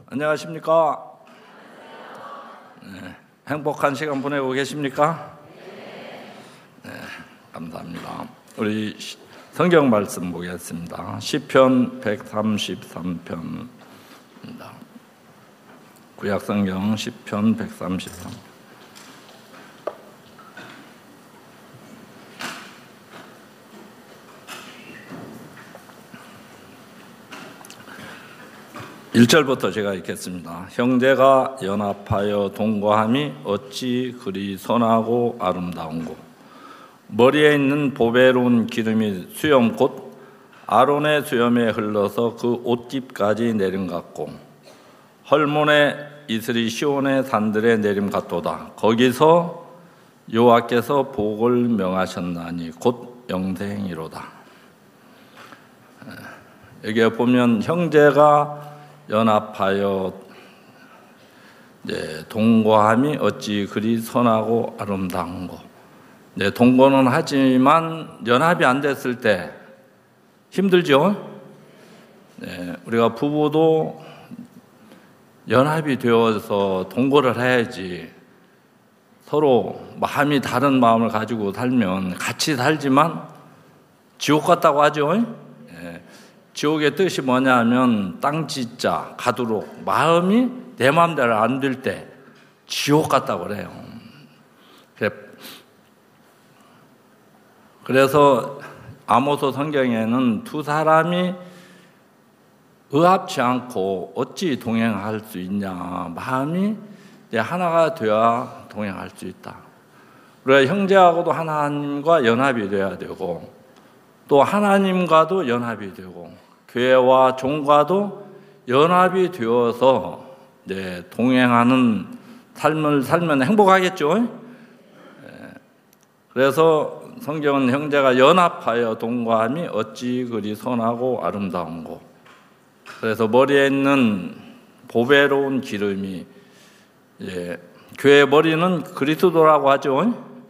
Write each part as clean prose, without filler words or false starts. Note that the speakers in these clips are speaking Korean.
안녕하십니까? 네, 행복한 시간 보내고 계십니까? 네, 감사합니다. 우리 성경 말씀 보겠습니다. 시편 133편입니다. 구약 성경 시편 133편. (1절부터) 제가 읽겠습니다. 형제가 연합하여 동거함이 어찌 그리 선하고 아름다운고, 머리에 있는 보배로운 기름이 수염 곧 아론의 수염에 흘러서 그 옷깃까지 내림 같고, 헐몬의 이슬이 시온의 산들에 내림 같도다. 거기서 여호와께서 복을 명하셨나니 곧 영생이로다. 여기에 보면 형제가 연합하여 동거함이 어찌 그리 선하고 아름다운 거. 동거는 하지만 연합이 안 됐을 때 힘들죠. 우리가 부부도 연합이 되어서 동거를 해야지. 서로 마음이 다른 마음을 가지고 살면 같이 살지만 지옥 같다고 하죠. 지옥의 뜻이 뭐냐면 땅짓자, 가두록, 마음이 내 마음대로 안 될 때 지옥 같다고 그래요. 그래서 아모스 성경에는 두 사람이 의합치 않고 어찌 동행할 수 있냐, 마음이 하나가 되어야 동행할 수 있다. 우리가 형제하고도 하나님과 연합이 되어야 되고, 또 하나님과도 연합이 되고, 교회와 종과도 연합이 되어서 동행하는 삶을 살면 행복하겠죠. 그래서 성경은 형제가 연합하여 동거함이 어찌 그리 선하고 아름다운고, 그래서 머리에 있는 보배로운 기름이, 교회 머리는 그리스도라고 하죠.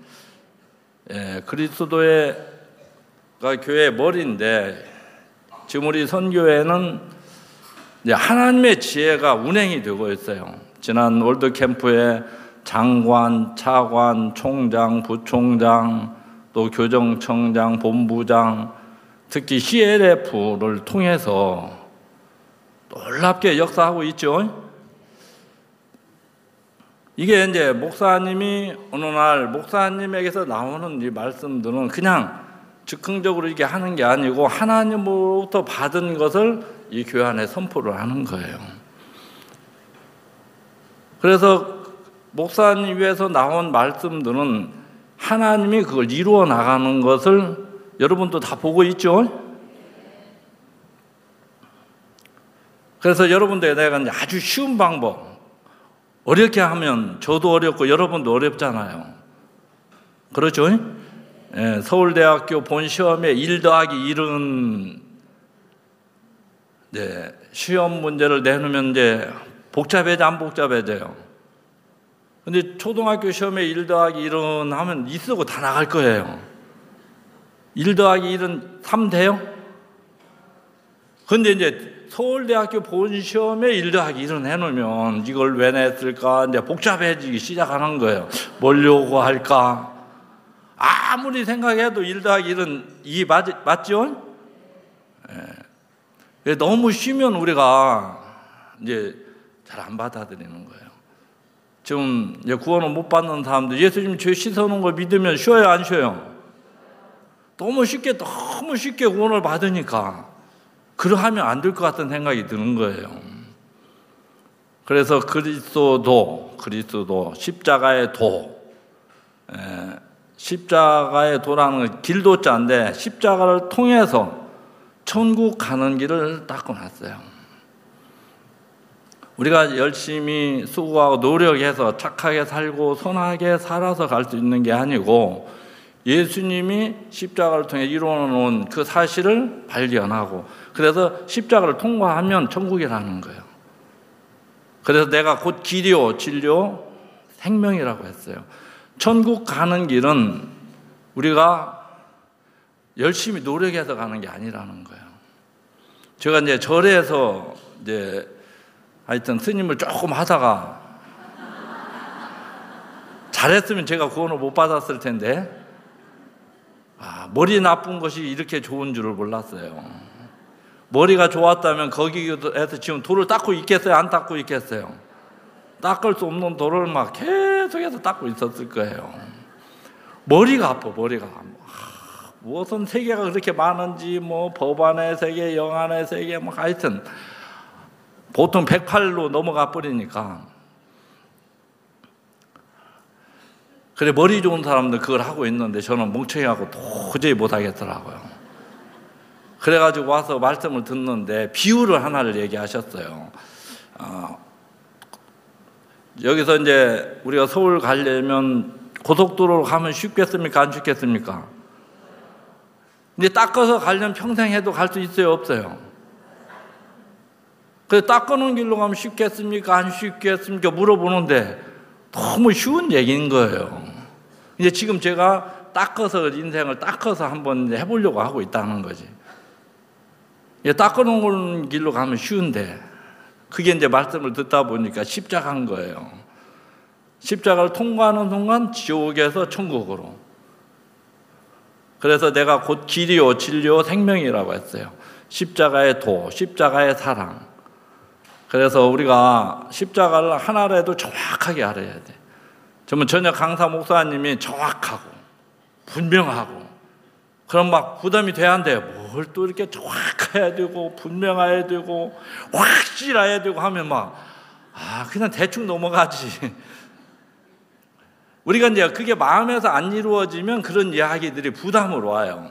그리스도가 교회의 머리인데, 지금 우리 선교회는 하나님의 지혜가 운행이 되고 있어요. 지난 월드캠프에 장관, 차관, 총장, 부총장, 또 교정청장, 본부장, 특히 CLF를 통해서 놀랍게 역사하고 있죠. 이게 이제 목사님이 어느 날 목사님에게서 나오는 이 말씀들은 그냥 즉흥적으로 이게 하는 게 아니고 하나님으로부터 받은 것을 이 교회 안에 선포를 하는 거예요. 그래서 목사님 위에서 나온 말씀들은 하나님이 그걸 이루어 나가는 것을 여러분도 다 보고 있죠? 그래서 여러분들에 내가 아주 쉬운 방법, 어렵게 하면 저도 어렵고 여러분도 어렵잖아요. 그렇죠? 서울대학교 본시험에 1 더하기 1은 시험 문제를 내놓으면 복잡해져 안 복잡해져요? 근데 초등학교 시험에 1 더하기 1은 하면 이 쓰고 다 나갈 거예요. 1 더하기 1은 3 돼요? 근데 서울대학교 본시험에 1 더하기 1은 해놓으면 이걸 왜 냈을까? 복잡해지기 시작하는 거예요. 뭘 요구할까? 아무리 생각해도 1 더하기 1은 2 맞죠? 너무 쉬면 우리가 잘 안 받아들이는 거예요. 지금 구원을 못 받는 사람들, 예수님 죄 씻어놓은 걸 믿으면 쉬어요, 안 쉬어요? 너무 쉽게 구원을 받으니까 그러하면 안 될 것 같은 생각이 드는 거예요. 그래서 그리스도, 십자가의 도, 십자가의 도라는 건 길도자인데 십자가를 통해서 천국 가는 길을 닦아놨어요. 우리가 열심히 수고하고 노력해서 착하게 살고 선하게 살아서 갈 수 있는 게 아니고, 예수님이 십자가를 통해 이루어놓은 그 사실을 발견하고, 그래서 십자가를 통과하면 천국이라는 거예요. 그래서 내가 곧 길이요 진리요 생명이라고 했어요. 천국 가는 길은 우리가 열심히 노력해서 가는 게 아니라는 거예요. 제가 절에서 하여튼 스님을 조금 하다가 잘했으면 제가 구원을 못 받았을 텐데 머리 나쁜 것이 이렇게 좋은 줄을 몰랐어요. 머리가 좋았다면 거기에서 지금 돌을 닦고 있겠어요? 안 닦고 있겠어요? 닦을 수 없는 돌을 막 계속해서 닦고 있었을 거예요. 머리가 아파, 머리가. 무슨 세계가 그렇게 많은지, 뭐, 법안의 세계, 영안의 세계, 뭐, 하여튼, 보통 108로 넘어가 버리니까. 그래, 머리 좋은 사람들 그걸 하고 있는데 저는 멍청이하고 도저히 못 하겠더라고요. 그래가지고 와서 말씀을 듣는데 비유를 하나를 얘기하셨어요. 여기서 이제 우리가 서울 가려면 고속도로로 가면 쉽겠습니까? 안 쉽겠습니까? 근데 닦아서 가려면 평생 해도 갈 수 있어요? 없어요? 그래서 닦아놓은 길로 가면 쉽겠습니까? 안 쉽겠습니까? 물어보는데 너무 쉬운 얘기인 거예요. 이제 지금 제가 닦아서 인생을 닦아서 한번 해보려고 하고 있다는 거지. 닦아놓은 길로 가면 쉬운데 그게 이제 말씀을 듣다 보니까 십자가인 거예요. 십자가를 통과하는 순간 지옥에서 천국으로. 그래서 내가 곧 길이요 진리요 생명이라고 했어요. 십자가의 도, 십자가의 사랑. 그래서 우리가 십자가를 하나라도 정확하게 알아야 돼. 저는 전혀 강사 목사님이 정확하고 분명하고 그럼 막 부담이 돼야 한대요. 뭘 또 이렇게 정확해야 되고 분명해야 되고 확실해야 되고 하면 그냥 대충 넘어가지. 우리가 이제 그게 마음에서 안 이루어지면 그런 이야기들이 부담으로 와요.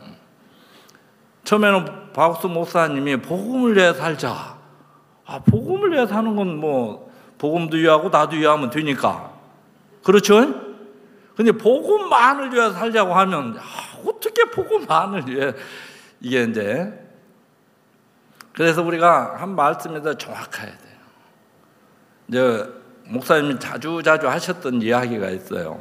처음에는 박수 목사님이 복음을 위해 살자. 복음을 위해 사는 건 뭐 복음도 위하고 나도 위하면 되니까. 그렇죠? 근데 복음만을 위해 살자고 하면 어떻게 복음만을 위해 이게 이제 그래서 우리가 한 말씀에서 정확해야 돼요. 이제 목사님이 자주 하셨던 이야기가 있어요.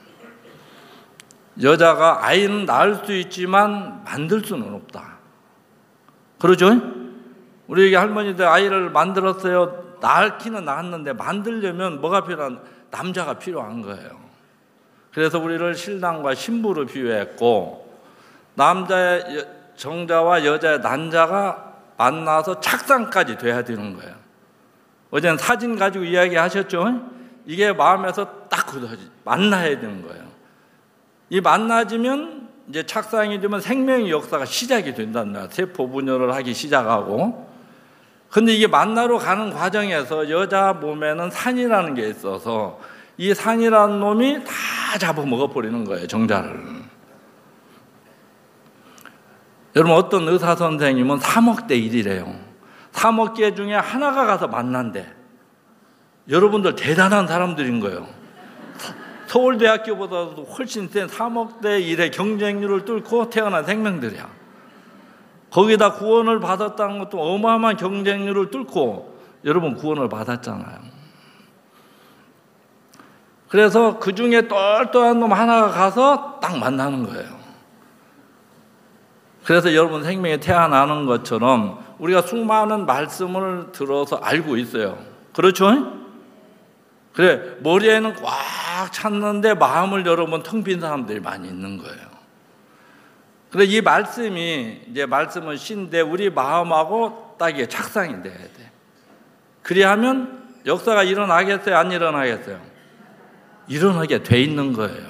여자가 아이는 낳을 수 있지만 만들 수는 없다. 그러죠? 우리 할머니들 아이를 만들었어요. 낳기는 낳았는데 만들려면 뭐가 필요한? 남자가 필요한 거예요. 그래서 우리를 신랑과 신부로 비유했고 남자의 정자와 여자의 난자가 만나서 착상까지 돼야 되는 거예요. 어제는 사진 가지고 이야기하셨죠? 이게 마음에서 딱 만나야 되는 거예요. 이 만나지면 이제 착상이 되면 생명의 역사가 시작이 된다는 거예요. 세포 분열을 하기 시작하고. 근데 이게 만나러 가는 과정에서 여자 몸에는 산이라는 게 있어서 이 산이라는 놈이 다 잡아먹어버리는 거예요, 정자를. 여러분, 어떤 의사 선생님은 3억 대 1이래요. 3억 개 중에 하나가 가서 만난대. 여러분들 대단한 사람들인 거예요. 서울대학교보다도 훨씬 센 3억 대 1의 경쟁률을 뚫고 태어난 생명들이야. 거기다 구원을 받았다는 것도 어마어마한 경쟁률을 뚫고 여러분 구원을 받았잖아요. 그래서 그 중에 똘똘한 놈 하나가 가서 딱 만나는 거예요. 그래서 여러분 생명이 태어나는 것처럼 우리가 수많은 말씀을 들어서 알고 있어요. 그렇죠? 그래, 머리에는 꽉 찼는데 마음을 여러분 텅 빈 사람들이 많이 있는 거예요. 그래, 이 말씀이, 이제 말씀은 신데 우리 마음하고 딱 이게 착상이 돼야 돼. 그리하면 역사가 일어나겠어요? 안 일어나겠어요? 일어나게 돼 있는 거예요.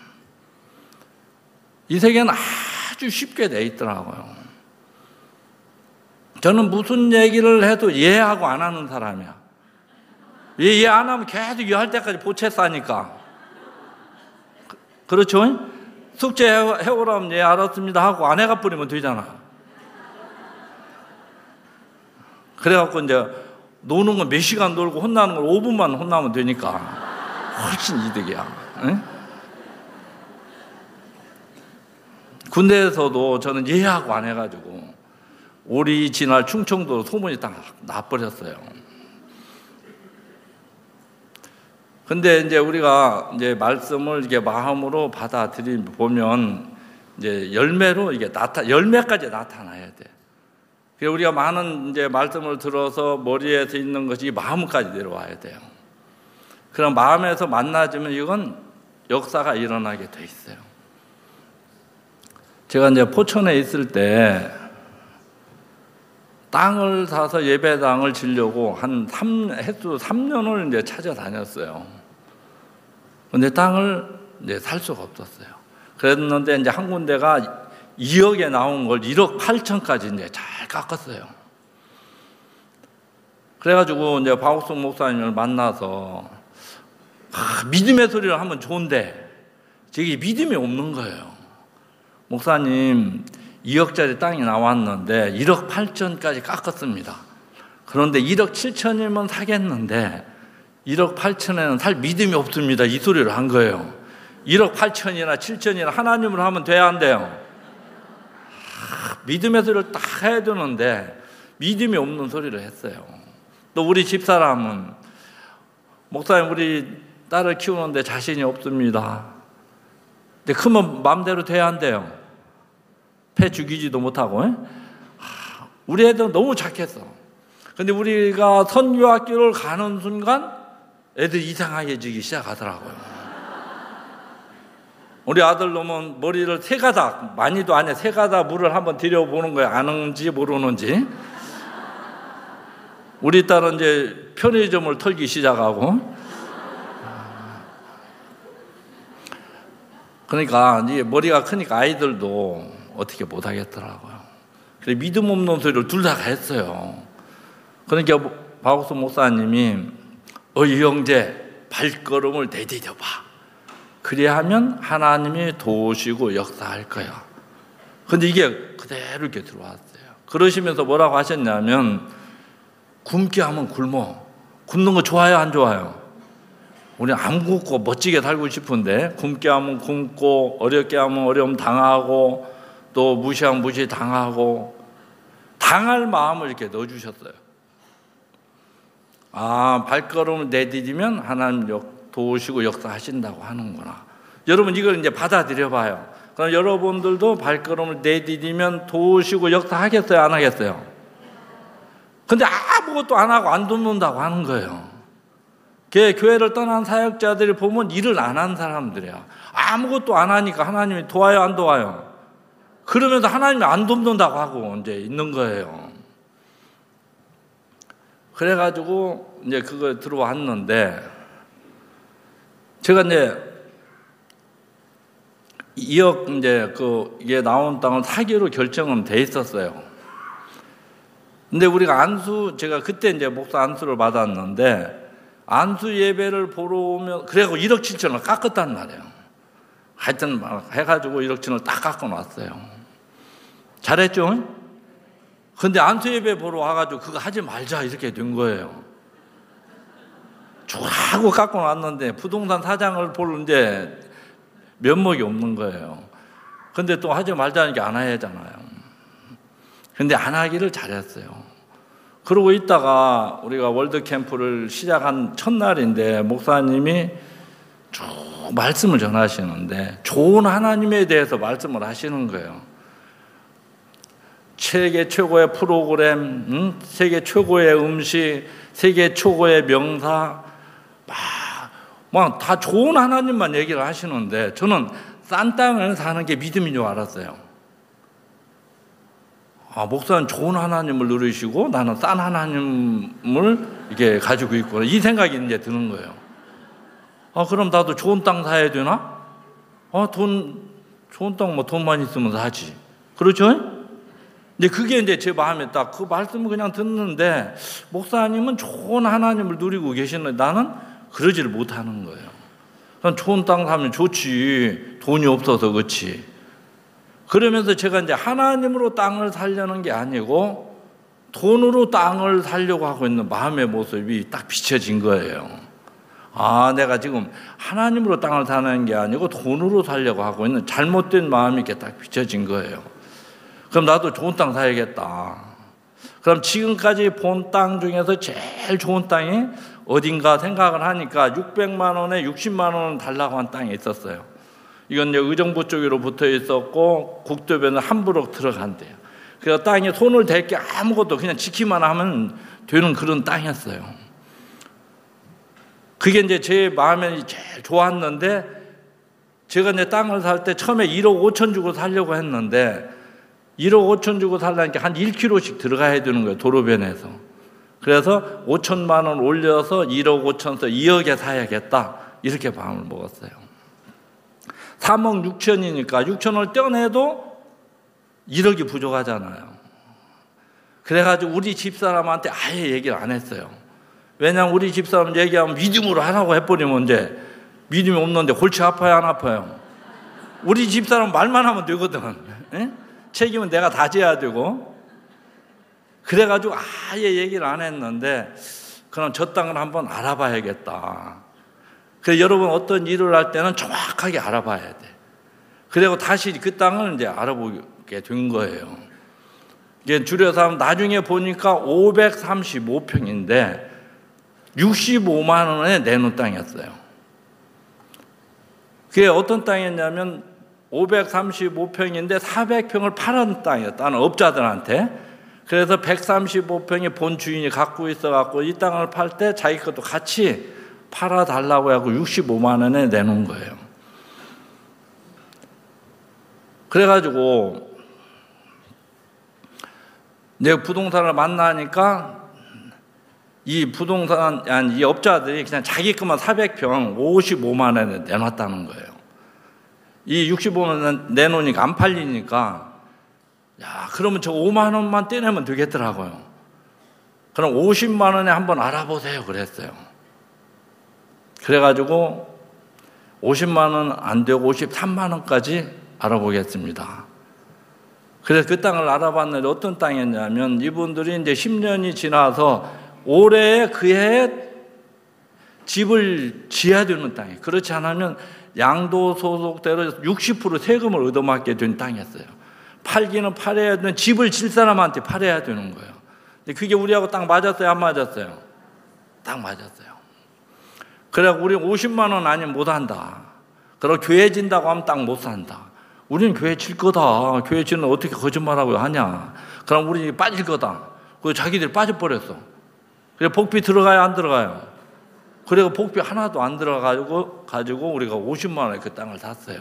이 세계는 아주 쉽게 돼 있더라고요. 저는 무슨 얘기를 해도 이해하고 안 하는 사람이야. 이해 안 하면 계속 이해할 때까지 보채 싸니까. 그렇죠? 숙제 해오라면 예 알았습니다 하고 안 해가 버리면 되잖아. 그래갖고 이제 노는 건 몇 시간 놀고 혼나는 걸 5분만 혼나면 되니까 훨씬 이득이야. 응? 군대에서도 저는 예하고 안 해가지고 오리 지날 충청도로 소문이 딱 나버렸어요. 근데 이제 우리가 이제 말씀을 이게 마음으로 받아들이면 보면 이제 열매로 이게 열매까지 나타나야 돼. 우리가 많은 이제 말씀을 들어서 머리에서 있는 것이 마음까지 내려와야 돼요. 그럼 마음에서 만나지면 이건 역사가 일어나게 돼 있어요. 제가 이제 포천에 있을 때 땅을 사서 예배당을 지려고 횟수 3년을 이제 찾아다녔어요. 근데 땅을 이제 살 수가 없었어요. 그랬는데 이제 한 군데가 2억에 나온 걸 1억 8천까지 이제 잘 깎았어요. 그래가지고 이제 박옥성 목사님을 만나서 믿음의 소리를 하면 좋은데 저게 믿음이 없는 거예요. 목사님 2억짜리 땅이 나왔는데 1억 8천까지 깎았습니다. 그런데 1억 7천이면 사겠는데 1억 8천에는 살 믿음이 없습니다. 이 소리를 한 거예요. 1억 8천이나 7천이나 하나님으로 하면 돼야 한대요. 믿음의 소리를 딱 해야 되는데 믿음이 없는 소리를 했어요. 또 우리 집사람은 목사님 우리 딸을 키우는데 자신이 없습니다. 근데 크면 마음대로 돼야 한대요. 폐 죽이지도 못하고. 우리 애들은 너무 착했어. 근데 우리가 선교학교를 가는 순간 애들이 이상해지기 시작하더라고요. 우리 아들 놈은 머리를 세 가닥, 많이도 아니야, 세 가닥 물을 한번 들여보는 거예요. 아는지 모르는지. 우리 딸은 이제 편의점을 털기 시작하고. 그러니까 이제 머리가 크니까 아이들도 어떻게 못하겠더라고요. 그래 믿음 없는 소리를 둘 다 했어요. 그러니까 박옥수 목사님이 이 형제 발걸음을 내디뎌봐. 그래야 하면 하나님이 도우시고 역사할 거야. 근데 이게 그대로 이렇게 들어왔어요. 그러시면서 뭐라고 하셨냐면 굶게 하면 굶어. 굶는 거 좋아요 안 좋아요? 우리 안 굶고 멋지게 살고 싶은데 굶게 하면 굶고 어렵게 하면 어려움 당하고 또 무시하면 무시 당하고 당할 마음을 이렇게 넣어주셨어요. 발걸음을 내디디면 하나님 도우시고 역사하신다고 하는구나. 여러분 이걸 이제 받아들여 봐요. 그럼 여러분들도 발걸음을 내디디면 도우시고 역사하겠어요 안 하겠어요? 근데 아무것도 안 하고 안 돕는다고 하는 거예요. 교회를 떠난 사역자들이 보면 일을 안 한 사람들이야. 아무것도 안 하니까 하나님이 도와요 안 도와요? 그러면서 하나님이 안 돕는다고 하고 이제 있는 거예요. 그래가지고 이제 그거 들어왔는데 제가 이제 2억 이제 이게 나온 땅을 사기로 결정은 돼 있었어요. 근데 우리가 제가 그때 이제 목사 안수를 받았는데 안수 예배를 보러 오면 그래갖고 1억 7천을 깎았단 말이에요. 하여튼 해가지고 1억 7천을 딱 깎아 놨어요. 잘했죠? 근데 안수 예배 보러 와가지고 그거 하지 말자 이렇게 된 거예요. 좋아하고 깎아 놨는데 부동산 사장을 볼 이제 면목이 없는 거예요. 근데 또 하지 말자는 게 안 해야 하잖아요. 근데 안 하기를 잘했어요. 그러고 있다가 우리가 월드캠프를 시작한 첫날인데 목사님이 쭉 말씀을 전하시는데 좋은 하나님에 대해서 말씀을 하시는 거예요. 세계 최고의 프로그램, 세계 최고의 음식, 세계 최고의 명사 막 다 좋은 하나님만 얘기를 하시는데 저는 싼 땅을 사는 게 믿음인 줄 알았어요. 목사는 좋은 하나님을 누리시고 나는 싼 하나님을 이렇게 가지고 있구나. 이 생각이 이제 드는 거예요. 그럼 나도 좋은 땅 사야 되나? 좋은 땅 뭐 돈만 있으면 사지. 그렇죠? 근데 그게 이제 제 마음에 딱 그 말씀을 그냥 듣는데 목사님은 좋은 하나님을 누리고 계시는데 나는 그러지를 못하는 거예요. 난 좋은 땅 사면 좋지. 돈이 없어서 그렇지. 그러면서 제가 이제 하나님으로 땅을 살려는 게 아니고 돈으로 땅을 살려고 하고 있는 마음의 모습이 딱 비춰진 거예요. 내가 지금 하나님으로 땅을 사는 게 아니고 돈으로 살려고 하고 있는 잘못된 마음이 이렇게 딱 비춰진 거예요. 그럼 나도 좋은 땅 사야겠다. 그럼 지금까지 본 땅 중에서 제일 좋은 땅이 어딘가 생각을 하니까 600만 원에 60만 원을 달라고 한 땅이 있었어요. 이건 이제 의정부 쪽으로 붙어 있었고 국도변은 함부로 들어간대요. 그래서 땅에 손을 댈 게 아무것도 그냥 지키만 하면 되는 그런 땅이었어요. 그게 이제 제 마음에 제일 좋았는데, 제가 이제 땅을 살 때 처음에 1억 5천 주고 살려고 했는데 1억 5천 주고 살려니까 한 1km씩 들어가야 되는 거예요, 도로변에서. 그래서 5천만 원 올려서 1억 5천에서 2억에 사야겠다, 이렇게 마음을 먹었어요. 3억 6천이니까 6천을 떼어내도 1억이 부족하잖아요. 그래가지고 우리 집사람한테 아예 얘기를 안 했어요. 왜냐하면 우리 집사람 얘기하면 믿음으로 하라고 해버리면 이제 믿음이 없는데 골치 아파요, 안 아파요? 우리 집사람 말만 하면 되거든. 에? 책임은 내가 다 져야 되고. 그래가지고 아예 얘기를 안 했는데, 그럼 저 땅을 한번 알아봐야겠다. 그래서 여러분 어떤 일을 할 때는 정확하게 알아봐야 돼. 그리고 다시 그 땅을 이제 알아보게 된 거예요. 이게 줄여서 하면 나중에 보니까 535평인데 65만 원에 내놓은 땅이었어요. 그게 어떤 땅이었냐면 535평인데 400평을 팔은 땅이었다, 다른 업자들한테. 그래서 135평이 본 주인이 갖고 있어갖고 이 땅을 팔 때 자기 것도 같이 팔아달라고 하고 65만 원에 내놓은 거예요. 그래가지고 내가 부동산을 만나니까 이 업자들이 그냥 자기 것만 400평 55만 원에 내놨다는 거예요. 이 65만 원 내놓으니까 안 팔리니까, 야, 그러면 저 5만 원만 떼내면 되겠더라고요. 그럼 50만 원에 한번 알아보세요, 그랬어요. 그래가지고 50만 원 안 되고 53만 원까지 알아보겠습니다. 그래서 그 땅을 알아봤는데 어떤 땅이었냐면, 이분들이 이제 10년이 지나서 올해 그해 집을 지어야 되는 땅이에요. 그렇지 않으면 양도소득대로 60% 세금을 얻어맞게 된 땅이었어요. 팔기는 팔아야 되는, 집을 질 사람한테 팔아야 되는 거예요. 근데 그게 우리하고 딱 맞았어요, 안 맞았어요? 딱 맞았어요. 그래갖고 우리 50만 원 아니면 못 한다. 그리고 교회 진다고 하면 딱 못 산다. 우리는 교회 질 거다. 교회 지는 어떻게 거짓말하고 하냐. 그럼 우리 빠질 거다. 그래서 자기들이 빠져버렸어. 그래 복비 들어가요, 안 들어가요? 그리고 복비 하나도 안 들어가지고 우리가 50만 원에 그 땅을 샀어요.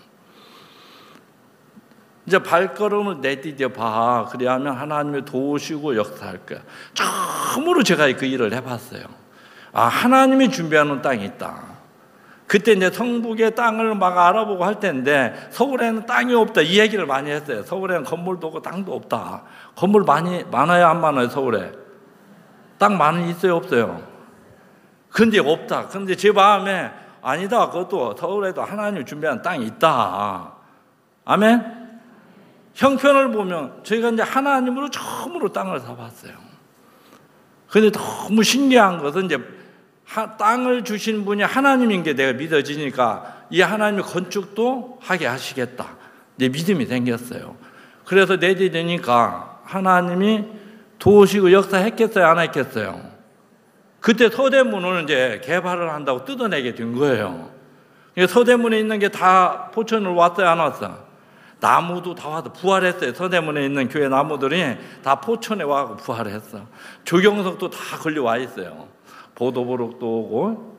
이제 발걸음을 내디뎌 봐. 그래야면 하나님이 도우시고 역사할 거야. 처음으로 제가 그 일을 해봤어요. 아, 하나님이 준비하는 땅이 있다. 그때 이제 성북의 땅을 막 알아보고 할 때인데, 서울에는 땅이 없다, 이 얘기를 많이 했어요. 서울에는 건물도 없고 땅도 없다. 건물 많아요, 안 많아요, 서울에? 땅 많이 있어요, 없어요? 근데 없다. 근데 제 마음에, 아니다, 그것도 서울에도 하나님이 준비한 땅이 있다. 아멘? 형편을 보면 저희가 이제 하나님으로 처음으로 땅을 사봤어요. 근데 너무 신기한 것은 이제 땅을 주신 분이 하나님인 게 내가 믿어지니까, 이 하나님이 건축도 하게 하시겠다, 내 믿음이 생겼어요. 그래서 내디디니까 하나님이 도우시고 역사했겠어요, 안 했겠어요? 그때 서대문을 이제 개발을 한다고 뜯어내게 된 거예요. 서대문에 있는 게 다 포천으로 왔어요, 안 왔어요? 나무도 다 와서 부활했어요. 서대문에 있는 교회 나무들이 다 포천에 와서 부활했어. 조경석도 다 걸려와 있어요. 보도보록도 오고.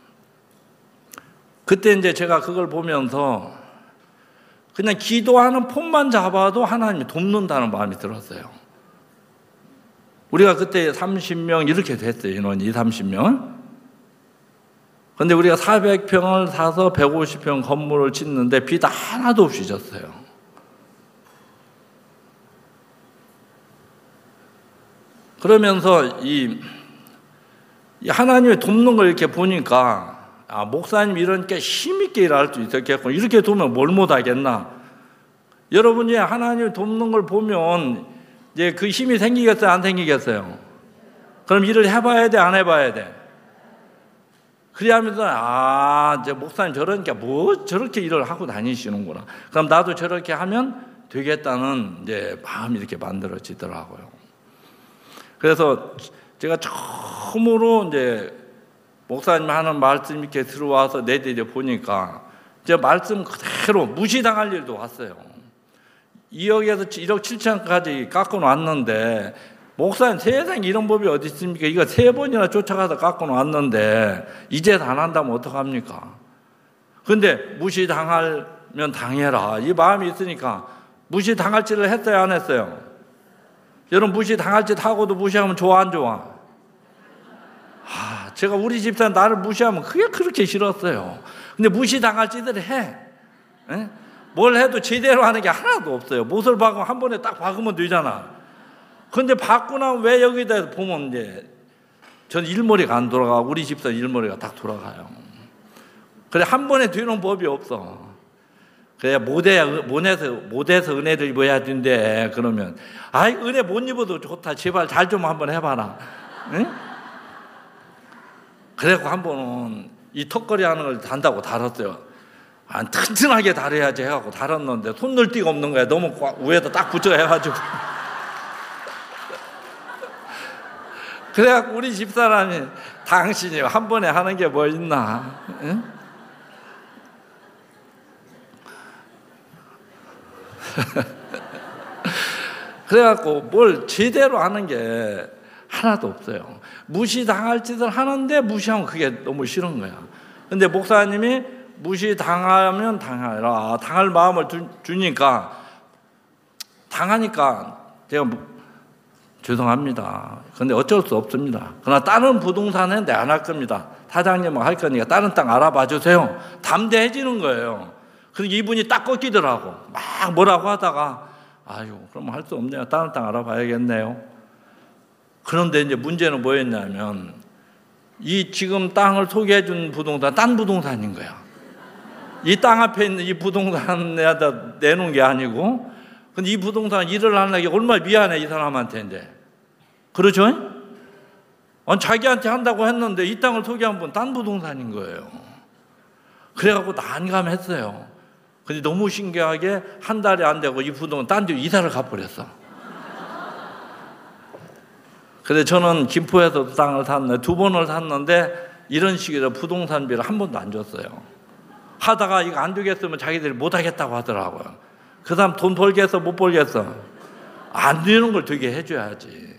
그때 이제 제가 그걸 보면서 그냥 기도하는 폼만 잡아도 하나님이 돕는다는 마음이 들었어요. 우리가 그때 30명 이렇게 됐어요. 인원이 30명. 그런데 우리가 400평을 사서 150평 건물을 짓는데 빚 하나도 없이 졌어요. 그러면서 이 하나님의 돕는 걸 이렇게 보니까, 아, 목사님 이러니까 힘있게 일할 수 있었겠고, 이렇게 도우면 뭘 못하겠나. 여러분이 하나님을 돕는 걸 보면 이제 그 힘이 생기겠어요, 안 생기겠어요? 그럼 일을 해봐야 돼, 안 해봐야 돼? 그래 하면서, 아, 이제 목사님 저러니까 뭐 저렇게 일을 하고 다니시는구나. 그럼 나도 저렇게 하면 되겠다는 이제 마음이 이렇게 만들어지더라고요. 그래서 제가 처음으로 이제 목사님 하는 말씀 이렇게 들어와서 내디뎌 보니까 이제 말씀 그대로 무시당할 일도 왔어요. 2억에서 1억 7천까지 깎아놨는데 목사님 세상에 이런 법이 어디 있습니까? 이거 3번이나 쫓아가서 깎아놨는데 이제 안 한다면 어떡합니까? 근데 무시당하면 당해라 이 마음이 있으니까 무시당할 짓을 했어요 안 했어요? 여러분 무시당할 짓 하고도 무시하면 좋아 안 좋아? 제가 우리 집사람 나를 무시하면 그게 그렇게 싫었어요. 근데 무시당할 짓을 해. 에? 뭘 해도 제대로 하는 게 하나도 없어요. 못을 박으면 한 번에 딱 박으면 되잖아. 근데 박고 나면 왜 여기다 보면 이제 전 일머리가 안 돌아가. 우리 집사람 일머리가 딱 돌아가요. 그래 한 번에 되는 법이 없어. 그래 못해서 은혜를 입어야 된대. 그러면 은혜 못 입어도 좋다. 제발 잘 좀 한번 해봐라. 응? 그래갖고 한 번은 이 턱걸이 하는 걸 단다고 달았어요. 튼튼하게 달아야지 해갖고 달았는데 손 넣을 데가 없는 거야. 너무 위에다 딱 붙여 해가지고. 그래갖고 우리 집사람이 당신이 한 번에 하는 게 뭐 있나? 응? 그래갖고 뭘 제대로 하는 게 하나도 없어요. 무시당할 짓을 하는데 무시하면 그게 너무 싫은 거야. 근데 목사님이 무시당하면 당하라. 당할 마음을 주니까 당하니까 제가 죄송합니다. 근데 어쩔 수 없습니다. 그러나 다른 부동산은 내 안 할 겁니다. 사장님은 할 거니까 다른 땅 알아봐 주세요. 담대해지는 거예요. 그래서 이분이 딱 꺾이더라고. 막 뭐라고 하다가 그럼 할 수 없네요. 다른 땅 알아봐야겠네요. 그런데 이제 문제는 뭐였냐면 이 지금 땅을 소개해 준 부동산 딴 부동산인 거야. 이 땅 앞에 있는 이 부동산에다 내놓은 게 아니고 근데 이 부동산 일을 하는 게 얼마나 미안해 이 사람한테 이제. 그렇죠? 자기한테 한다고 했는데 이 땅을 소개한 분 딴 부동산인 거예요. 그래갖고 난감했어요. 근데 너무 신기하게 한 달이 안 되고 이 부동산 딴 데 이사를 가버렸어. 그래서 저는 김포에서 땅을 샀는데 2번을 샀는데 이런 식으로 부동산비를 한 번도 안 줬어요. 하다가 이거 안 되겠으면 자기들이 못 하겠다고 하더라고요. 그 사람 돈 벌겠어 못 벌겠어? 안 되는 걸 되게 해줘야지.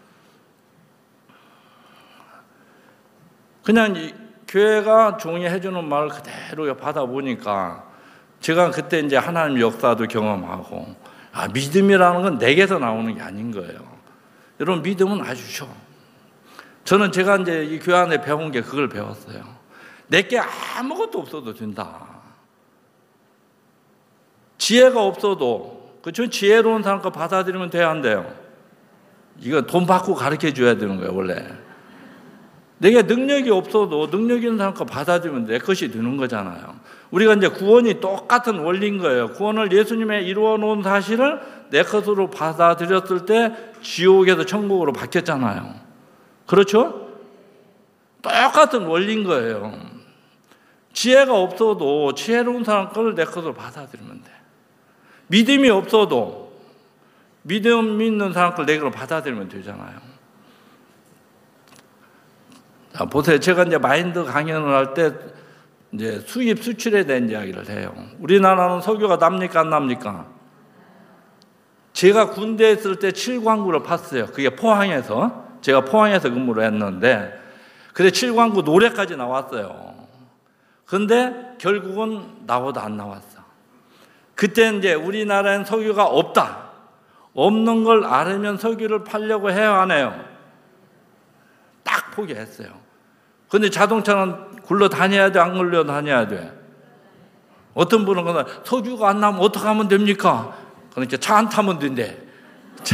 그냥 이 교회가 종이 해주는 말을 그대로 받아보니까 제가 그때 이제 하나님 역사도 경험하고 믿음이라는 건 내게서 나오는 게 아닌 거예요. 여러분 믿음은 아주 쉬워. 저는 제가 이제 이 교회 안에 배운 게 그걸 배웠어요. 내게 아무것도 없어도 된다. 지혜가 없어도 그렇죠? 지혜로운 사람 거 받아들이면 돼야 안 돼요. 이거 돈 받고 가르쳐 줘야 되는 거예요 원래. 내게 능력이 없어도 능력 있는 사람 거 받아들이면 내 것이 되는 거잖아요. 우리가 이제 구원이 똑같은 원리인 거예요. 구원을 예수님의 이루어 놓은 사실을 내 것으로 받아들였을 때 지옥에서 천국으로 바뀌었잖아요. 그렇죠? 똑같은 원리인 거예요. 지혜가 없어도 지혜로운 사람 거를 내 것으로 받아들이면 돼. 믿음이 없어도 믿음 있는 사람 걸 내 것으로 받아들이면 되잖아요. 자, 보세요. 제가 이제 마인드 강연을 할 때 이제 수입 수출에 대한 이야기를 해요. 우리나라는 석유가 납니까 안 납니까? 제가 군대에 있을 때 7광구를 팠어요. 그게 포항에서. 제가 포항에서 근무를 했는데 그래 7광구 노래까지 나왔어요. 근데 결국은 나오도 안 나왔어. 그때 이제 우리나라엔 석유가 없다. 없는 걸 알으면 석유를 팔려고 해요 안 해요? 딱 포기했어요. 근데 자동차는 굴러 다녀야 돼 안 굴러 다녀야 돼? 어떤 분은 그러나 석유가 안 나면 어떻게 하면 됩니까? 그러니까 차 안 타면 된대. 자.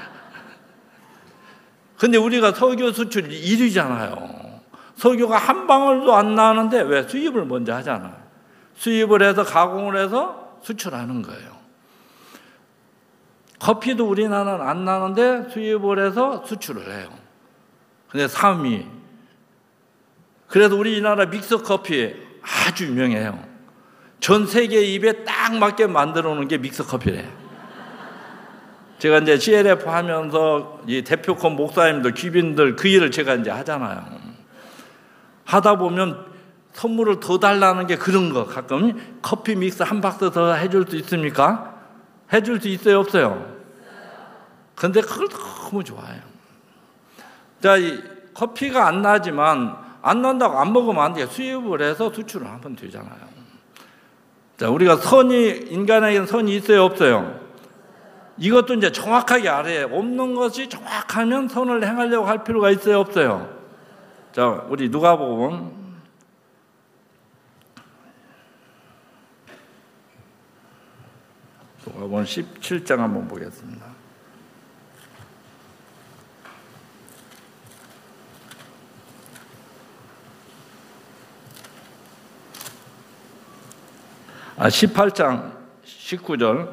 근데 우리가 석유 수출 1위잖아요. 석유가 한 방울도 안 나는데 왜 수입을 먼저 하잖아요. 수입을 해서 가공을 해서 수출하는 거예요. 커피도 우리나라는 안 나는데 수입을 해서 수출을 해요. 근데 3위. 그래서 우리나라 믹서 커피 아주 유명해요. 전 세계 입에 딱 맞게 만들어 놓은 게 믹서 커피래요. 제가 이제 CLF 하면서 이 대표권 목사님들, 귀빈들 그 일을 제가 이제 하잖아요. 하다 보면 선물을 더 달라는 게 그런 거. 가끔 커피 믹스 한 박스 더 해줄 수 있습니까? 해줄 수 있어요, 없어요? 근데 그걸 너무 좋아해요. 자, 이 커피가 안 나지만 안 난다고 안 먹으면 안 돼요. 수입을 해서 수출을 하면 되잖아요. 자, 우리가 인간에게는 선이 있어요, 없어요? 이것도 이제 정확하게 알아야 없는 것이 정확하면 선을 행하려고 할 필요가 있어요, 없어요? 자, 우리 누가복음 17장 한번 보겠습니다. 아, 18장 19절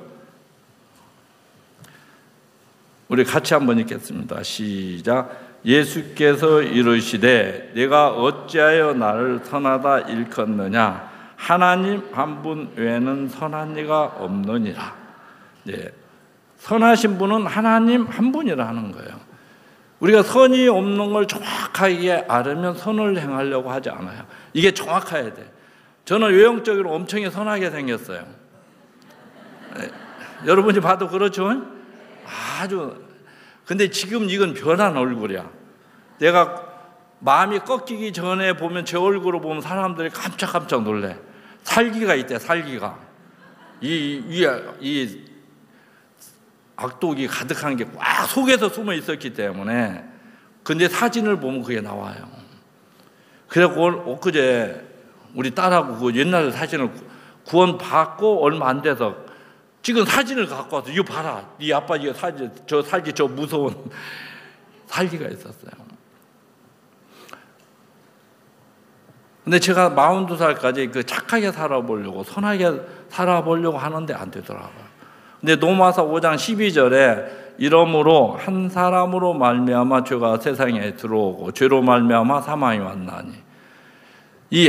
우리 같이 한번 읽겠습니다. 시작. 예수께서 이르시되 내가 어찌하여 나를 선하다 일컫느냐 하나님 한 분 외에는 선한 이가 없느니라. 예, 선하신 분은 하나님 한 분이라는 거예요. 우리가 선이 없는 걸 정확하게 알으면 선을 행하려고 하지 않아요. 이게 정확해야 돼. 저는 외형적으로 엄청 선하게 생겼어요. 예, 여러분이 봐도 그렇죠? 아주. 근데 지금 이건 변한 얼굴이야. 내가 마음이 꺾이기 전에 보면 제 얼굴을 보면 사람들이 깜짝깜짝 놀래. 살기가 있대, 살기가. 이 악독이 가득한 게 꽉 속에서 숨어 있었기 때문에. 근데 사진을 보면 그게 나와요. 그래서 엊그제 우리 딸하고 그 옛날 사진을 구원받고 얼마 안 돼서 찍은 사진을 갖고 와서 이거 봐라. 네 아빠 이거 사진, 저 살기 저 무서운 살기가 있었어요. 근데 제가 42살까지 그 착하게 살아보려고 선하게 살아보려고 하는데 안 되더라고요. 근데 로마서 5장 12절에 이러므로 한 사람으로 말미암아 죄가 세상에 들어오고 죄로 말미암아 사망이 왔나니 이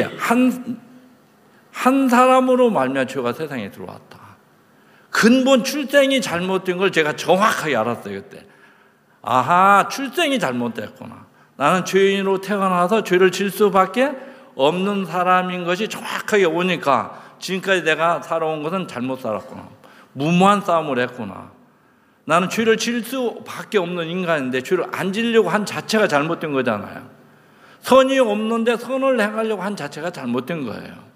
한 사람으로 말미암아 죄가 세상에 들어왔다. 근본 출생이 잘못된 걸 제가 정확하게 알았어요, 그때. 아하, 출생이 잘못됐구나. 나는 죄인으로 태어나서 죄를 질 수밖에 없는 사람인 것이 정확하게 오니까 지금까지 내가 살아온 것은 잘못 살았구나. 무모한 싸움을 했구나. 나는 죄를 질 수밖에 없는 인간인데 죄를 안 지려고 한 자체가 잘못된 거잖아요. 선이 없는데 선을 행하려고 한 자체가 잘못된 거예요.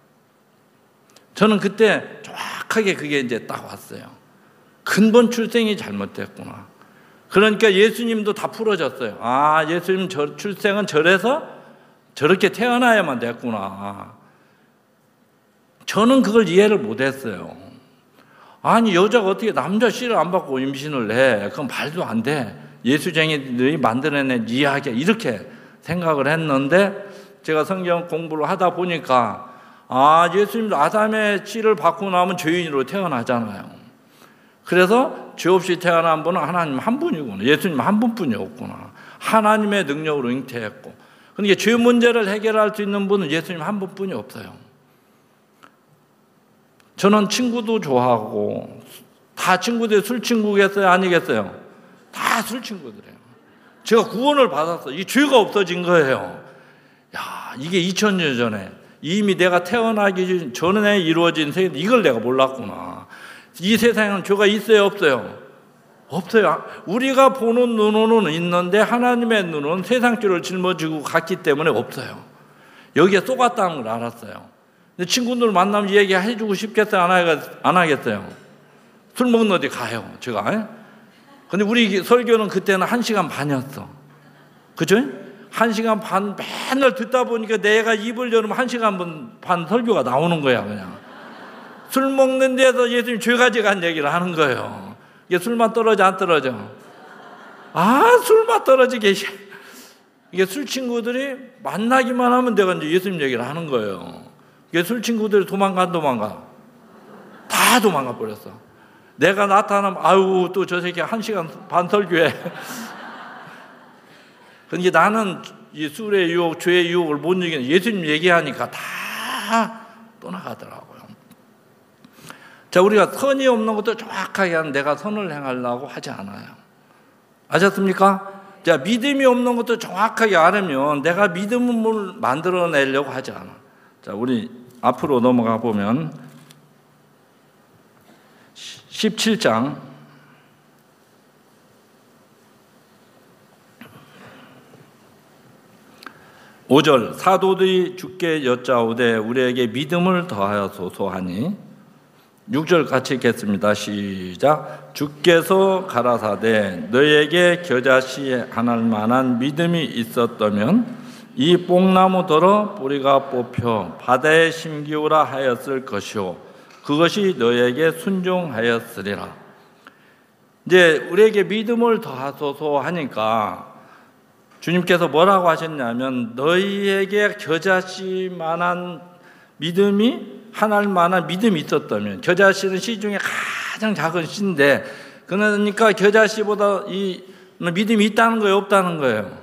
저는 그때 정확하게 그게 이제 딱 왔어요. 근본 출생이 잘못됐구나. 그러니까 예수님도 다 풀어졌어요. 아, 예수님 출생은 저래서 저렇게 태어나야만 됐구나. 저는 그걸 이해를 못했어요. 아니, 여자가 어떻게 남자 씨를 안 받고 임신을 해? 그건 말도 안 돼. 예수쟁이들이 만들어낸 이야기야. 이렇게 생각을 했는데 제가 성경 공부를 하다 보니까 아, 예수님도 아담의 씨를 받고 나면 죄인으로 태어나잖아요. 그래서 죄 없이 태어난 분은 하나님 한 분이구나. 예수님 한 분뿐이었구나. 하나님의 능력으로 잉태했고. 그러니까 죄 문제를 해결할 수 있는 분은 예수님 한 분뿐이 없어요. 저는 친구도 좋아하고 다 친구들이 술 친구겠어요? 아니겠어요? 다 술 친구들이에요. 제가 구원을 받았어요. 이 죄가 없어진 거예요. 야, 이게 2000년 전에 이미 내가 태어나기 전에 이루어진 세계, 이걸 내가 몰랐구나. 이 세상에는 죄가 있어요, 없어요? 없어요. 우리가 보는 눈으로는 있는데 하나님의 눈은 세상 죄를 짊어지고 갔기 때문에 없어요. 여기에 쏘갔다는 걸 알았어요. 근데 친구들 만나면 얘기해주고 싶겠어요? 안 하겠어요? 술 먹는 어디 가요, 제가. 근데 우리 설교는 그때는 1시간 반이었어. 그죠? 1시간 반 맨날 듣다 보니까 내가 입을 열으면 1시간 반 설교가 나오는 거야, 그냥. 술 먹는 데서 예수님 죄 가져간 얘기를 하는 거예요. 이게 술만 떨어져, 안 떨어져? 아, 술만 떨어지게. 이게 술 친구들이 만나기만 하면 내가 이제 예수님 얘기를 하는 거예요. 이게 술 친구들이 도망가. 다 도망가 버렸어. 내가 나타나면, 아유, 또 저 새끼 1시간 반 설교해. 그러니까 나는 이 술의 유혹, 죄의 유혹을 못 이기는 예수님 얘기하니까 다 떠나가더라고요. 자, 우리가 선이 없는 것도 정확하게 하는 내가 선을 행하려고 하지 않아요. 아셨습니까? 자, 믿음이 없는 것도 정확하게 알으면 내가 믿음을 만들어내려고 하지 않아. 자, 우리 앞으로 넘어가 보면 17장 5절 사도들이 주께 여짜오되 우리에게 믿음을 더하여소서 하니 6절 같이 읽겠습니다. 시작. 주께서 가라사대 너에게 겨자씨 안할 만한 믿음이 있었다면 이 뽕나무더러 뿌리가 뽑혀 바다에 심기우라 하였을 것이요 그것이 너에게 순종하였으리라. 이제 우리에게 믿음을 더하소서 하니까 주님께서 뭐라고 하셨냐면 너희에게 겨자씨만한 믿음이 하나님 만한 믿음이 있었다면, 겨자씨는 씨 중에 가장 작은 씨인데 그러니까 겨자씨보다 이 믿음이 있다는 거예요, 없다는 거예요?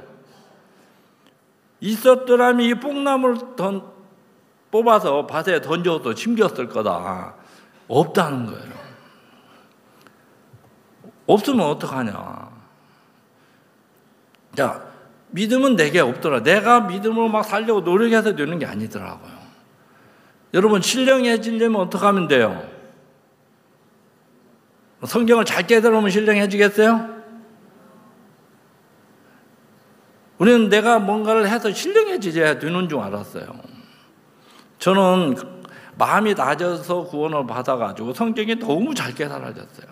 있었더라면 이 뽕나무를 뽑아서 밭에 던져도 심겼을 거다. 없다는 거예요. 없으면 어떡하냐. 자, 믿음은 내게 없더라. 내가 믿음으로 막 살려고 노력해서 되는 게 아니더라고요. 여러분, 신령해지려면 어떻게 하면 돼요? 성경을 잘 깨달으면 신령해지겠어요? 우리는 내가 뭔가를 해서 신령해지셔야 되는 줄 알았어요. 저는 마음이 낮아서 구원을 받아가지고 성경이 너무 잘 깨달아졌어요.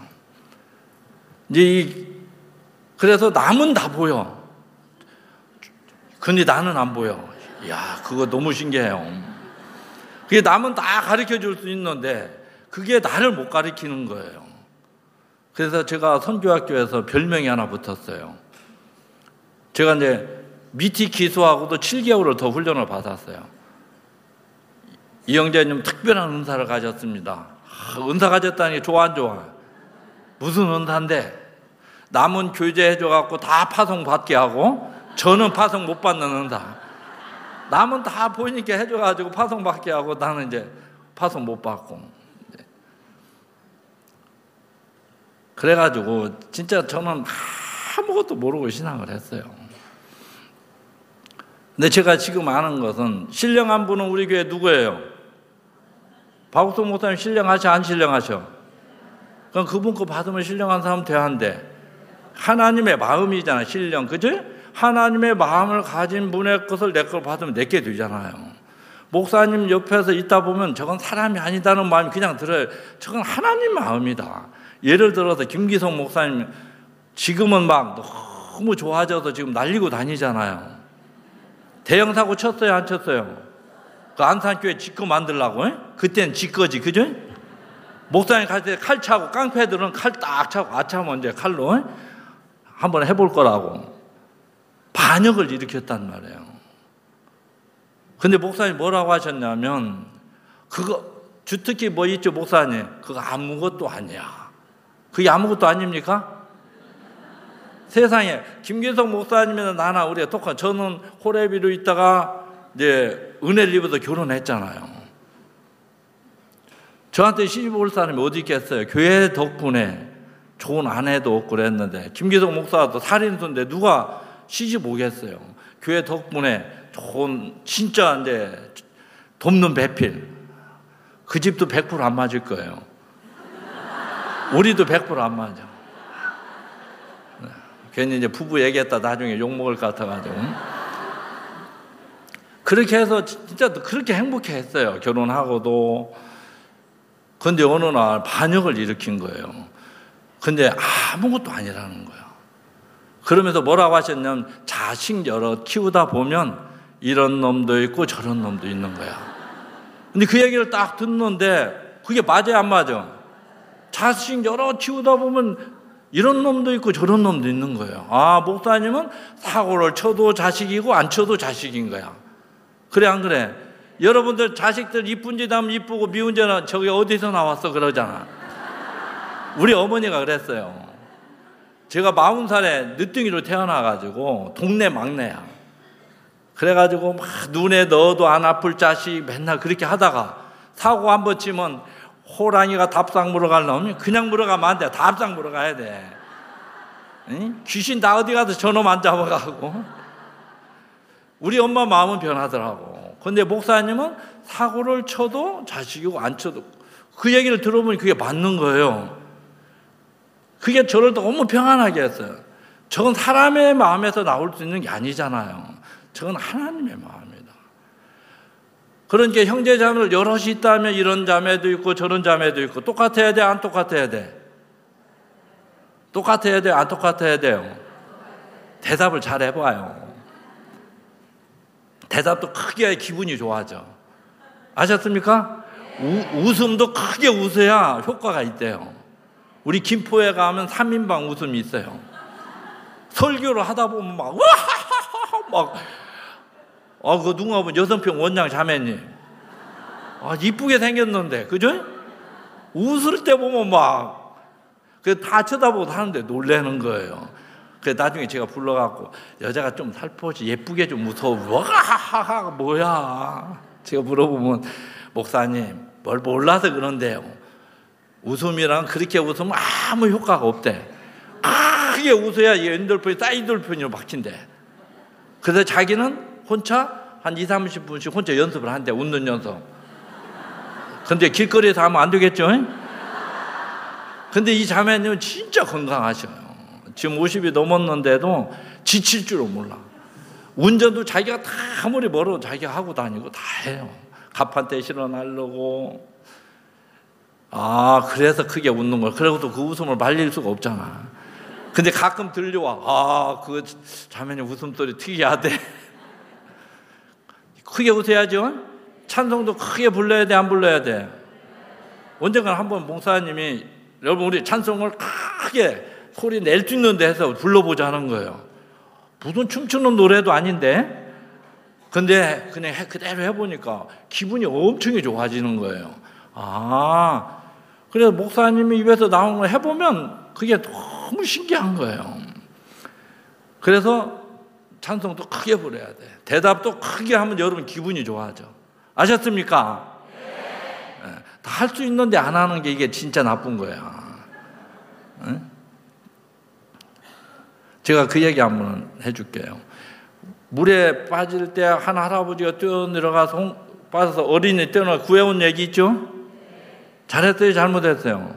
그래서 남은 다 보여. 근데 나는 안 보여. 이야, 그거 너무 신기해요. 그게 남은 다 가르쳐 줄 수 있는데 그게 나를 못 가르치는 거예요. 그래서 제가 선교학교에서 별명이 하나 붙었어요. 제가 이제 미티 기수하고도 7개월을 더 훈련을 받았어요. 이영재님 특별한 은사를 가졌습니다. 은사 가졌다니 좋아 안 좋아? 무슨 은사인데? 남은 교제해줘갖고 다 파송 받게 하고 저는 파송 못 받는 은사. 남은 다 보이니까 해줘가지고 파송 받게 하고 나는 이제 파송 못 받고. 그래가지고 진짜 저는 아무것도 모르고 신앙을 했어요. 근데 제가 지금 아는 것은 신령한 분은 우리 교회 누구예요? 박옥성 목사님 신령하셔 안 신령하셔? 그럼 그분 거 받으면 신령한 사람 돼야 한대. 하나님의 마음이잖아, 신령. 그죠? 하나님의 마음을 가진 분의 것을 내 걸 받으면 내게 되잖아요. 목사님 옆에서 있다 보면 저건 사람이 아니다는 마음이 그냥 들어요. 저건 하나님 마음이다. 예를 들어서 김기성 목사님 지금은 막 너무 좋아져서 지금 날리고 다니잖아요. 대형 사고 쳤어요, 안 쳤어요? 그 안산교회 지거 만들라고? 그때는 지거지, 그죠? 목사님 갈 때 칼 차고 깡패들은 칼 딱 차고 아차면 이제 칼로 한번 해볼 거라고 반역을 일으켰단 말이에요. 근데 목사님 뭐라고 하셨냐면 그거 주특기 뭐 있죠, 목사님? 그거 아무것도 아니야. 그게 아무것도 아닙니까? 세상에 김기성 목사님이나 나나 우리가 똑같아. 저는 호레비로 있다가 이제 은혜를 입어서 결혼했잖아요. 저한테 시집 올 사람이 어디 있겠어요? 교회 덕분에 좋은 아내도 없고 그랬는데 김기성 목사도 살인수인데 누가 시집 오겠어요? 교회 덕분에 좋은 진짜 이제 돕는 배필. 그 집도 100% 안 맞을 거예요. 우리도 100% 안 맞아. 괜히 이제 부부 얘기했다 나중에 욕먹을 것 같아가지고. 그렇게 해서 진짜 그렇게 행복해 했어요. 결혼하고도. 근데 어느 날 반역을 일으킨 거예요. 근데 아무것도 아니라는 거예요. 그러면서 뭐라고 하셨냐면 자식 여러 키우다 보면 이런 놈도 있고 저런 놈도 있는 거야. 근데 그 얘기를 딱 듣는데 그게 맞아요, 안 맞아? 자식 여러 키우다 보면 이런 놈도 있고 저런 놈도 있는 거예요. 아, 목사님은 사고를 쳐도 자식이고 안 쳐도 자식인 거야. 그래, 안 그래? 여러분들 자식들 이쁜 짓 하면 이쁘고 미운 짓은 저기 어디서 나왔어 그러잖아. 우리 어머니가 그랬어요. 제가 40살에 늦둥이로 태어나가지고 동네 막내야. 그래가지고 막 눈에 넣어도 안 아플 자식 맨날 그렇게 하다가 사고 한 번 치면 호랑이가 답상 물어가려면 그냥 물어가면 안 돼. 답상 물어가야 돼. 응? 귀신 다 어디 가서 저놈 안 잡아가고. 우리 엄마 마음은 변하더라고. 근데 목사님은 사고를 쳐도 자식이고 안 쳐도 그 얘기를 들어보니 그게 맞는 거예요. 그게 저를 너무 평안하게 했어요. 저건 사람의 마음에서 나올 수 있는 게 아니잖아요. 저건 하나님의 마음이다. 그러니까 형제 자매를 여럿이 있다면 이런 자매도 있고 저런 자매도 있고 똑같아야 돼, 안 똑같아야 돼? 똑같아야 돼, 안 똑같아야 돼요? 대답을 잘 해봐요. 대답도 크게 해야 기분이 좋아져. 아셨습니까? 웃음도 크게 웃어야 효과가 있대요. 우리 김포에 가면 3인방 웃음이 있어요. 설교를 하다 보면 막 그거 누가 보면 여성평 원장 자매님 이쁘게 생겼는데 그죠? 웃을 때 보면 막 다 쳐다보고 하는데 놀라는 거예요. 그래서 나중에 제가 불러갖고 여자가 좀 살포시 예쁘게 좀 웃어. 뭐야? 제가 물어보면 목사님 뭘 몰라서 그런데요. 웃음이랑 그렇게 웃으면 아무 효과가 없대. 크게 웃어야 엔돌핀이 사이돌핀으로 바뀐대. 그래서 자기는 혼자 한 20-30분씩 혼자 연습을 한대. 웃는 연습. 근데 길거리에서 하면 안 되겠죠? 근데 이 자매님은 진짜 건강하셔요. 지금 50이 넘었는데도 지칠 줄은 몰라. 운전도 자기가 다 아무리 멀어도 자기가 하고 다니고 다 해요. 갑판대 실어나려고. 그래서 크게 웃는 거야. 그래도 그 웃음을 말릴 수가 없잖아. 근데 가끔 들려와. 그 자매님 웃음소리 특이하대. 크게 웃어야죠. 찬송도 크게 불러야 돼, 안 불러야 돼? 언젠가 한번 목사님이 여러분 우리 찬송을 크게 소리 낼 수 있는 데서 불러보자 하는 거예요. 무슨 춤추는 노래도 아닌데 근데 그냥 그대로 해보니까 기분이 엄청 좋아지는 거예요. 그래서 목사님이 입에서 나오는 걸 해보면 그게 너무 신기한 거예요. 그래서 찬송도 크게 부려야 돼. 대답도 크게 하면 여러분 기분이 좋아져. 아셨습니까? 네. 다 할 수 있는데 안 하는 게 이게 진짜 나쁜 거야. 네? 제가 그 얘기 한번 해줄게요. 물에 빠질 때 한 할아버지가 뛰어내려가서 빠져서 어린이 뛰어나 구해온 얘기 있죠? 잘했어요? 잘못했어요?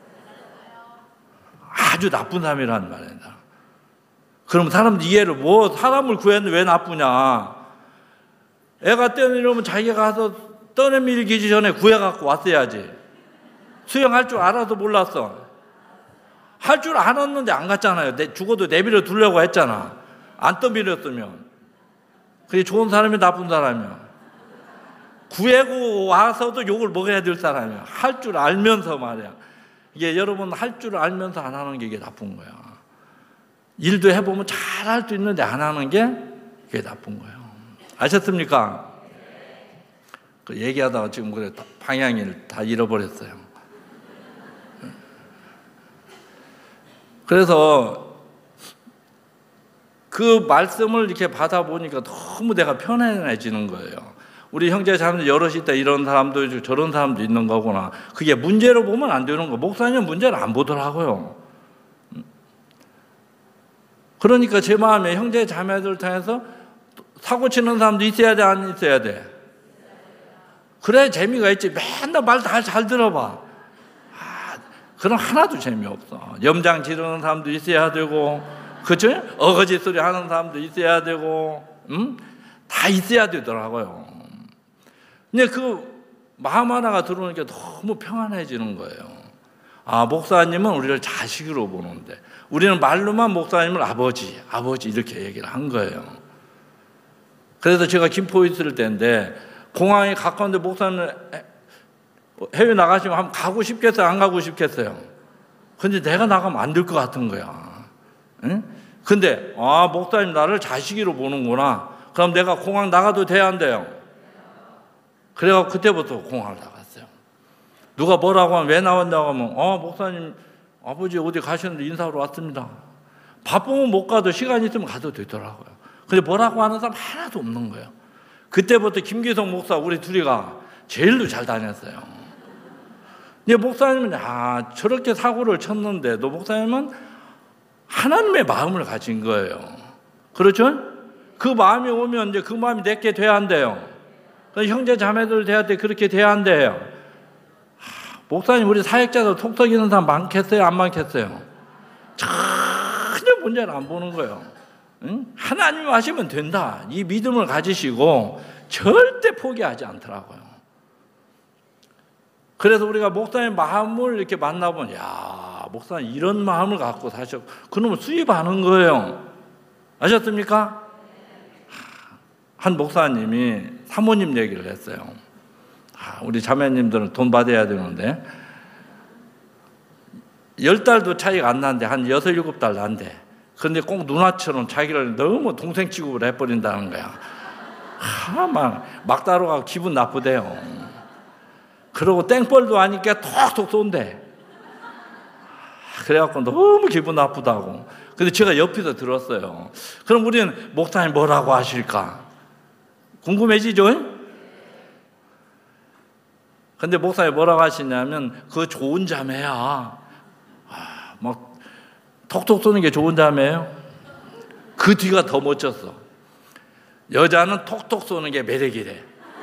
아주 나쁜 사람이라는 말입니다. 그럼 사람들 이해를 사람을 구했는데 왜 나쁘냐? 애가 뛰어내려면 자기가 가서 떠내밀기 전에 구해갖고 왔어야지. 수영할 줄 알아도 몰랐어. 할 줄 알았는데 안 갔잖아요. 죽어도 내버려 두려고 했잖아. 안 떠밀었으면. 그게 좋은 사람이 나쁜 사람이야. 구해고 와서도 욕을 먹어야 될 사람이야. 할 줄 알면서 말이야. 이게 여러분 할 줄 알면서 안 하는 게 이게 나쁜 거야. 일도 해보면 잘 할 수 있는데 안 하는 게 이게 나쁜 거예요. 아셨습니까? 그 얘기하다가 지금 그래 방향을 다 잃어버렸어요. 그래서 그 말씀을 이렇게 받아보니까 너무 내가 편안해지는 거예요. 우리 형제 자매들 여럿이 있다 이런 사람도 있고 저런 사람도 있는 거구나. 그게 문제로 보면 안 되는 거. 목사님 문제를 안 보더라고요. 그러니까 제 마음에 형제 자매들 통해서 사고 치는 사람도 있어야 돼, 안 있어야 돼? 그래야 재미가 있지. 맨날 말 다 잘 들어봐. 그럼 하나도 재미없어. 염장 지르는 사람도 있어야 되고, 그죠? 어거지 소리 하는 사람도 있어야 되고, 다 있어야 되더라고요. 근데 그 마음 하나가 들어오니까 너무 평안해지는 거예요. 목사님은 우리를 자식으로 보는데, 우리는 말로만 목사님을 아버지 이렇게 얘기를 한 거예요. 그래서 제가 김포에 있을 때인데, 공항에 가까운데 목사님 해외 나가시면 한번 가고 싶겠어요? 안 가고 싶겠어요? 근데 내가 나가면 안 될 것 같은 거야. 응? 근데 목사님 나를 자식으로 보는구나. 그럼 내가 공항 나가도 돼야 안 돼요? 그래서 그때부터 공항을 나갔어요. 누가 뭐라고 하면 왜 나왔냐고 하면 목사님 아버지 어디 가셨는데 인사하러 왔습니다. 바쁘면 못 가도 시간 있으면 가도 되더라고요. 근데 뭐라고 하는 사람 하나도 없는 거예요. 그때부터 김기성 목사 우리 둘이가 제일로 잘 다녔어요. 근데 목사님은 저렇게 사고를 쳤는데도 목사님은 하나님의 마음을 가진 거예요. 그렇죠? 그 마음이 오면 이제 그 마음이 내게 돼야 한대요. 형제 자매들 돼야 돼. 그렇게 돼야 한대요. 목사님 우리 사역자들 톡 터지는 사람 많겠어요? 안 많겠어요? 문제를 안 보는 거예요. 응? 하나님 하시면 된다. 이 믿음을 가지시고 절대 포기하지 않더라고요. 그래서 우리가 목사님 마음을 이렇게 만나보면, 야, 목사님 이런 마음을 갖고 사셨고, 그놈을 수입하는 거예요. 아셨습니까? 한 목사님이 사모님 얘기를 했어요. 우리 자매님들은 돈 받아야 되는데 10달도 차이가 안 나는데 한 6, 7달 난대. 그런데 꼭 누나처럼 자기를 너무 동생 취급을 해버린다는 거야. 막 따라가고 기분 나쁘대요. 그러고 땡벌도 하니까 톡톡 쏜대. 그래갖고 너무 기분 나쁘다고. 근데 제가 옆에서 들었어요. 그럼 우리는 목사님 뭐라고 하실까? 궁금해지죠? 근데 목사님 뭐라고 하시냐면, 그 좋은 자매야. 막 톡톡 쏘는 게 좋은 자매예요? 그 뒤가 더 멋졌어. 여자는 톡톡 쏘는 게 매력이래.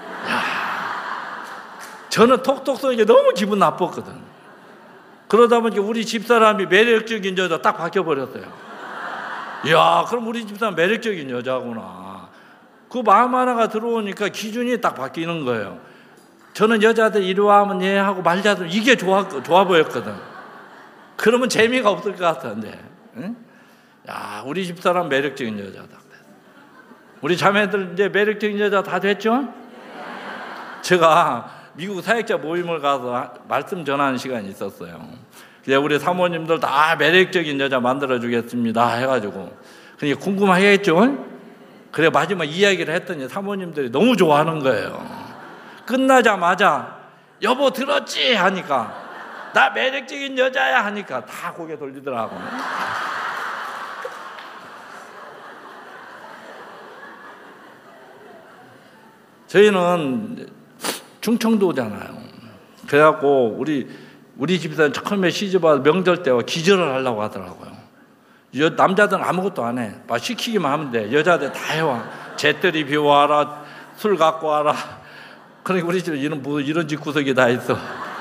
저는 톡톡 쏘는 게 너무 기분 나빴거든. 그러다 보니까 우리 집사람이 매력적인 여자 딱 바뀌어버렸어요. 이야, 그럼 우리 집사람 매력적인 여자구나. 그 마음 하나가 들어오니까 기준이 딱 바뀌는 거예요. 저는 여자들 이리 와면 예 하고 말자들 이게 좋아 보였거든. 그러면 재미가 없을 것 같은데. 응? 야, 우리 집사람 매력적인 여자다. 우리 자매들 이제 매력적인 여자 다 됐죠? 제가 미국 사역자 모임을 가서 말씀 전하는 시간이 있었어요. 그래서 우리 사모님들 다 매력적인 여자 만들어주겠습니다 해가지고. 그러니까 궁금하겠죠? 그래 마지막 이야기를 했더니 사모님들이 너무 좋아하는 거예요. 끝나자마자 여보 들었지? 하니까 나 매력적인 여자야 하니까 다 고개 돌리더라고. 저희는 충청도잖아요. 그래갖고 우리 집에서는 처음에 시집와서 명절 때와 기절을 하려고 하더라고요. 남자들은 아무것도 안 해. 막 시키기만 하면 돼. 여자들 다 해와. 재떨이 비워와라. 술 갖고 와라. 그러니까 우리 집에 이런 집구석이 다 있어.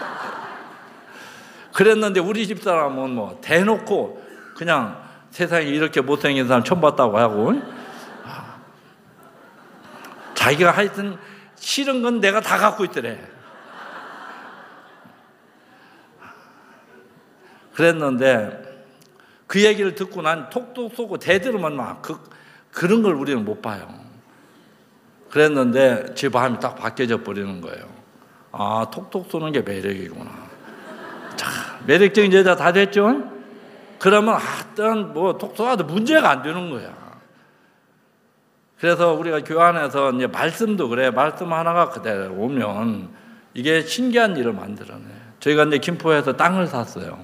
그랬는데 우리 집사람은 뭐 대놓고 그냥 세상에 이렇게 못생긴 사람 처음 봤다고 하고, 자기가 하여튼 싫은 건 내가 다 갖고 있더래. 그랬는데 그 얘기를 듣고 난 톡톡 쏘고 대들으면 막 그런 걸 우리는 못 봐요. 그랬는데 제 마음이 딱 바뀌어져 버리는 거예요. 아, 톡톡 쏘는 게 매력이구나. 자, 매력적인 여자 다 됐죠? 그러면 뭐 톡 쏘아도 문제가 안 되는 거야. 그래서 우리가 교회 안에서 이제 말씀도 그래. 말씀 하나가 그대로 오면 이게 신기한 일을 만들어내. 저희가 이제 김포에서 땅을 샀어요.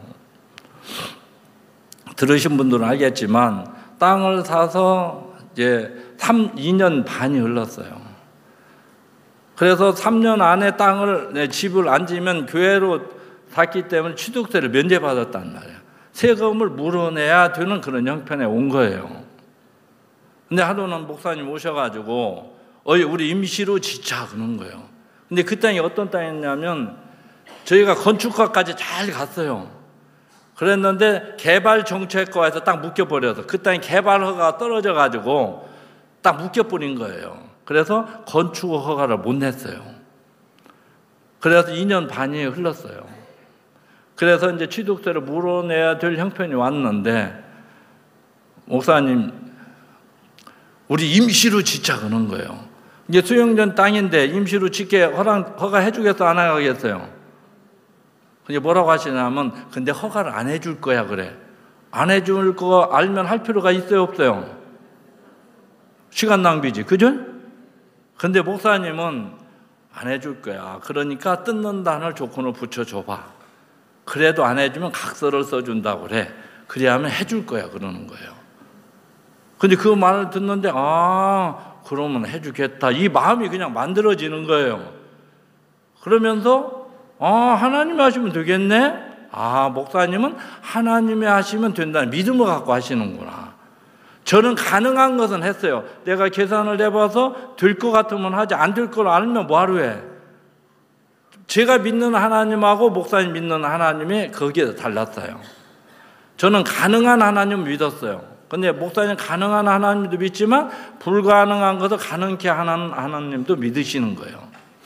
들으신 분들은 알겠지만 땅을 사서 이제 2년 반이 흘렀어요. 그래서 3년 안에 집을 안 지면 교회로 샀기 때문에 취득세를 면제받았단 말이에요. 세금을 물어내야 되는 그런 형편에 온 거예요. 근데 하루는 목사님 오셔가지고 우리 임시로 짓자 그러는 거예요. 근데 그 땅이 어떤 땅이었냐면 저희가 건축가까지 잘 갔어요. 그랬는데 개발정책과에서 딱 묶여버려서 그 땅이 개발 허가가 떨어져가지고 딱 묶여버린 거예요. 그래서 건축 허가를 못 냈어요. 그래서 2년 반이 흘렀어요. 그래서 이제 취득세를 물어내야 될 형편이 왔는데 목사님 우리 임시로 짓자 그러는 거예요. 이제 수용전 땅인데 임시로 짓게 허가해 주겠어 안 하겠어요? 근데 뭐라고 하시냐면 근데 허가를 안 해줄 거야 그래. 안 해줄 거 알면 할 필요가 있어요 없어요? 시간 낭비지 그죠? 근데 목사님은 안 해줄 거야. 그러니까 뜯는다는 조건을 붙여줘봐. 그래도 안 해주면 각서를 써준다고 그래. 그래야 하면 해줄 거야 그러는 거예요. 근데 그 말을 듣는데 그러면 해주겠다. 이 마음이 그냥 만들어지는 거예요. 그러면서 하나님이 하시면 되겠네. 목사님은 하나님이 하시면 된다는 믿음을 갖고 하시는구나. 저는 가능한 것은 했어요. 내가 계산을 해봐서 될 것 같으면 하지 안 될 걸 알면 뭐하러 해. 제가 믿는 하나님하고 목사님 믿는 하나님이 거기에 달랐어요. 저는 가능한 하나님 믿었어요. 근데 목사님 가능한 하나님도 믿지만 불가능한 것을 가능케 하는 하나님도 믿으시는 거예요.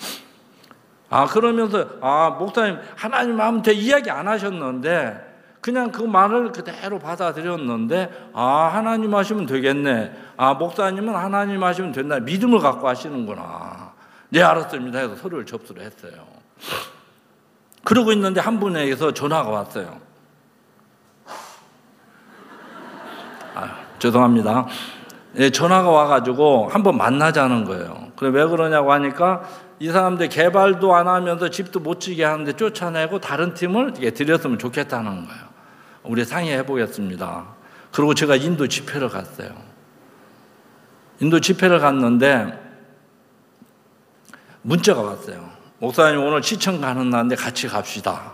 그러면서 목사님 하나님 마음대 이야기 안 하셨는데 그냥 그 말을 그대로 받아들였는데 하나님 하시면 되겠네. 목사님은 하나님 하시면 된다. 믿음을 갖고 하시는구나. 네, 알았습니다 해서 서류를 접수를 했어요. 그러고 있는데 한 분에게서 전화가 왔어요. 죄송합니다. 예, 전화가 와가지고 한번 만나자는 거예요. 그래, 왜 그러냐고 하니까 이 사람들 개발도 안 하면서 집도 못 지게 하는데 쫓아내고 다른 팀을 들였으면 좋겠다는 거예요. 우리 상의해 보겠습니다. 그리고 제가 인도 집회를 갔어요. 인도 집회를 갔는데 문자가 왔어요. 목사님 오늘 시청 가는 날인데 같이 갑시다.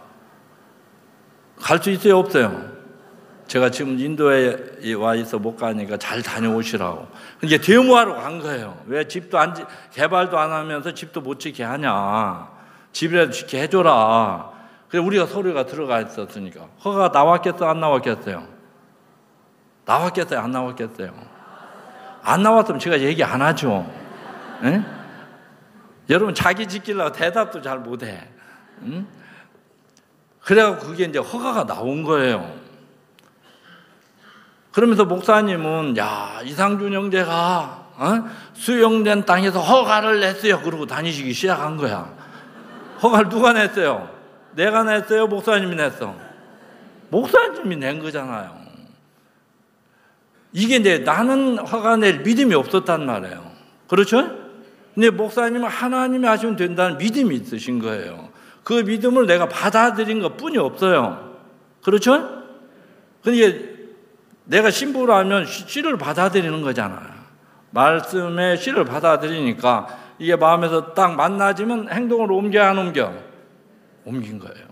갈 수 있어요, 없어요? 제가 지금 인도에 와 있어 못 가니까 잘 다녀오시라고. 이게 데모하러 간 거예요. 왜 집도 개발도 안 하면서 집도 못 짓게 하냐. 집이라도 짓게 해줘라. 그래서 우리가 서류가 들어가 있었으니까. 허가가 나왔겠어요, 안 나왔겠어요? 나왔겠어요, 안 나왔겠어요? 안 나왔으면 제가 얘기 안 하죠. 에? 여러분 자기 짓기려고 대답도 잘 못해. 응? 그래갖고 그게 이제 허가가 나온 거예요. 그러면서 목사님은 이상준 형제가 수용된 땅에서 허가를 냈어요. 그러고 다니시기 시작한 거야. 허가를 누가 냈어요? 내가 냈어요? 목사님이 냈어? 목사님이 낸 거잖아요. 이게 나는 허가 낼 믿음이 없었단 말이에요. 그렇죠? 근데 목사님은 하나님이 하시면 된다는 믿음이 있으신 거예요. 그 믿음을 내가 받아들인 것 뿐이 없어요. 그렇죠? 근데 내가 신부를 하면 씨를 받아들이는 거잖아요. 말씀의 씨를 받아들이니까 이게 마음에서 딱 만나지면 행동으로 옮겨 안 옮겨? 옮긴 거예요.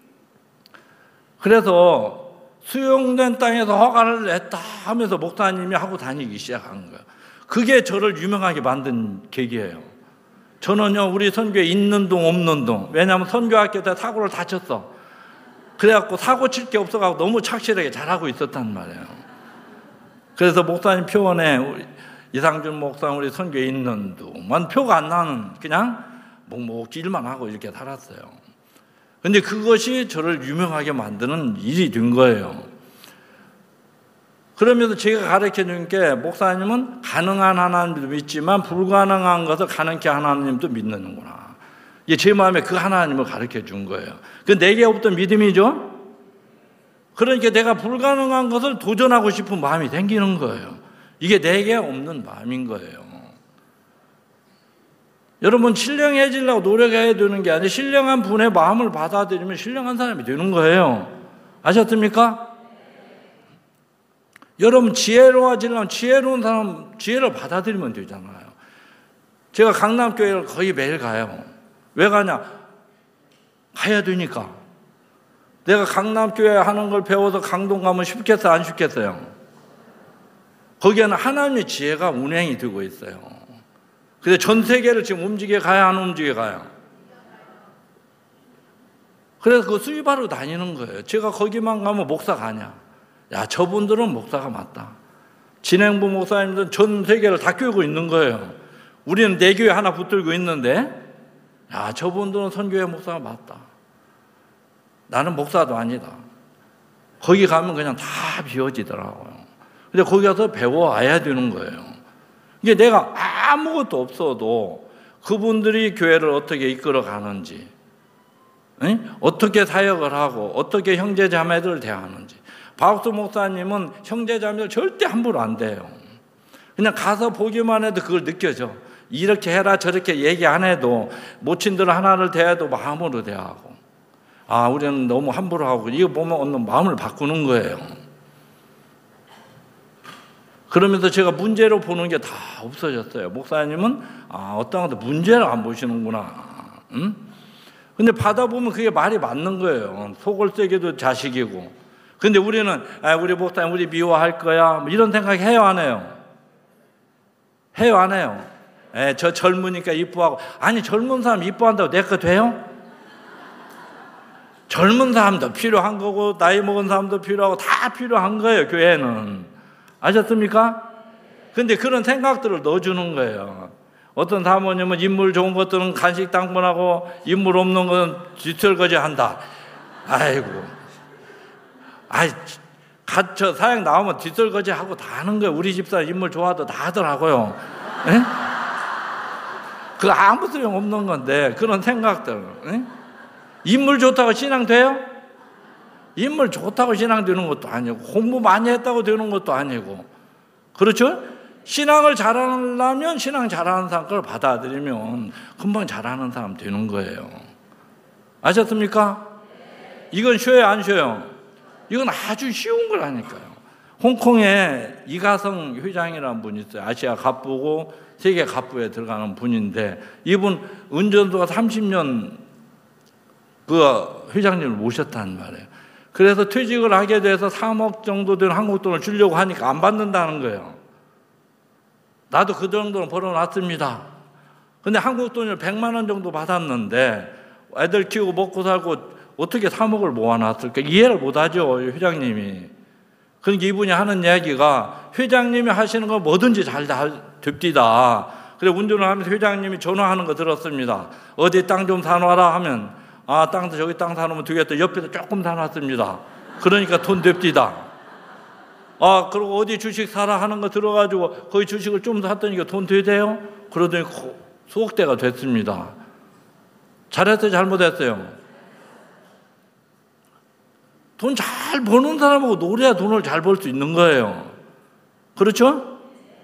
그래서 수용된 땅에서 허가를 냈다 하면서 목사님이 하고 다니기 시작한 거예요. 그게 저를 유명하게 만든 계기예요. 저는요, 우리 선교에 있는 동 없는 동. 왜냐하면 선교학교 때 사고를 다쳤어. 그래갖고 사고 칠 게 없어가지고 너무 착실하게 잘하고 있었단 말이에요. 그래서 목사님 표원에 우리 이상준 목사 우리 선교에 있는 동만 표가 안 나는 그냥 묵묵히 일만 하고 이렇게 살았어요. 근데 그것이 저를 유명하게 만드는 일이 된 거예요. 그러면서 제가 가르쳐 준 게 목사님은 가능한 하나님도 믿지만 불가능한 것을 가능케 하나님도 믿는구나. 이게 제 마음에 그 하나님을 가르쳐 준 거예요. 그 내게 없던 믿음이죠. 그러니까 내가 불가능한 것을 도전하고 싶은 마음이 생기는 거예요. 이게 내게 없는 마음인 거예요. 여러분 신령해지려고 노력해야 되는 게 아니라 신령한 분의 마음을 받아들이면 신령한 사람이 되는 거예요. 아셨습니까? 여러분 지혜로워지려면 지혜로운 사람 지혜를 받아들이면 되잖아요. 제가 강남교회를 거의 매일 가요. 왜 가냐? 가야 되니까. 내가 강남교회 하는 걸 배워서 강동 가면 쉽겠어요? 안 쉽겠어요? 거기에는 하나님의 지혜가 운행이 되고 있어요. 근데 전 세계를 지금 움직여 가야 안 움직여 가요? 그래서 그 수입하러 다니는 거예요. 제가 거기만 가면 목사가 아니야. 저분들은 목사가 맞다. 진행부 목사님들은 전 세계를 다 교육하고 있는 거예요. 우리는 내 교회 하나 붙들고 있는데 저분들은 선교회 목사가 맞다. 나는 목사도 아니다. 거기 가면 그냥 다 비워지더라고요. 근데 거기 가서 배워와야 되는 거예요. 이게 내가 아무것도 없어도 그분들이 교회를 어떻게 이끌어 가는지, 어떻게 사역을 하고, 어떻게 형제자매들을 대하는지. 박수 목사님은 형제자매들 절대 함부로 안 돼요. 그냥 가서 보기만 해도 그걸 느껴져. 이렇게 해라 저렇게 얘기 안 해도 모친들 하나를 대해도 마음으로 대하고. 우리는 너무 함부로 하고 이거 보면 마음을 바꾸는 거예요. 그러면서 제가 문제로 보는 게 다 없어졌어요. 목사님은 어떤 것도 문제를 안 보시는구나. 근데 받아보면 그게 말이 맞는 거예요. 속을 썩여도 자식이고. 근데 우리는 우리 목사님 우리 미워할 거야 이런 생각 해요 안 해요? 해요 안 해요? 저 젊으니까 이뻐하고. 아니 젊은 사람 이뻐한다고 내 거 돼요? 젊은 사람도 필요한 거고 나이 먹은 사람도 필요하고 다 필요한 거예요. 교회는 아셨습니까? 근데 그런 생각들을 넣어주는 거예요. 어떤 사모님은 인물 좋은 것들은 간식 당번하고 인물 없는 건 뒤설거지 한다. 아이고. 저 사역 나오면 뒤설거지 하고 다 하는 거예요. 우리 집사 인물 좋아도 다 하더라고요. 에? 그거 아무 소용 없는 건데, 그런 생각들. 에? 인물 좋다고 신앙 돼요? 인물 좋다고 신앙 되는 것도 아니고, 공부 많이 했다고 되는 것도 아니고. 그렇죠? 신앙을 잘하려면 신앙 잘하는 사람 걸 받아들이면 금방 잘하는 사람 되는 거예요. 아셨습니까? 이건 쉬워요, 안 쉬워요? 이건 아주 쉬운 거라니까요. 홍콩에 이가성 회장이라는 분이 있어요. 아시아 갑부고 세계 갑부에 들어가는 분인데, 이분 은전도가 30년 그 회장님을 모셨단 말이에요. 그래서 퇴직을 하게 돼서 3억 정도 되는 한국 돈을 주려고 하니까 안 받는다는 거예요. 나도 그 정도는 벌어놨습니다. 근데 한국 돈을 100만 원 정도 받았는데 애들 키우고 먹고 살고 어떻게 3억을 모아놨을까? 이해를 못하죠, 회장님이. 그러니까 이분이 하는 이야기가 회장님이 하시는 거 뭐든지 잘 됩디다. 그래 운전을 하면서 회장님이 전화하는 거 들었습니다. 어디 땅 좀 사놔라 하면, 땅도 저기 땅 사놓으면 되겠다. 옆에서 조금 사놨습니다. 그러니까 돈 됩디다. 그리고 어디 주식 사라 하는 거 들어가지고 거기 주식을 좀 샀더니 돈 되대요? 그러더니 수억 대가 됐습니다. 잘했어요, 잘못했어요? 돈 잘 버는 사람하고 노래야 돈을 잘 벌 수 있는 거예요. 그렇죠?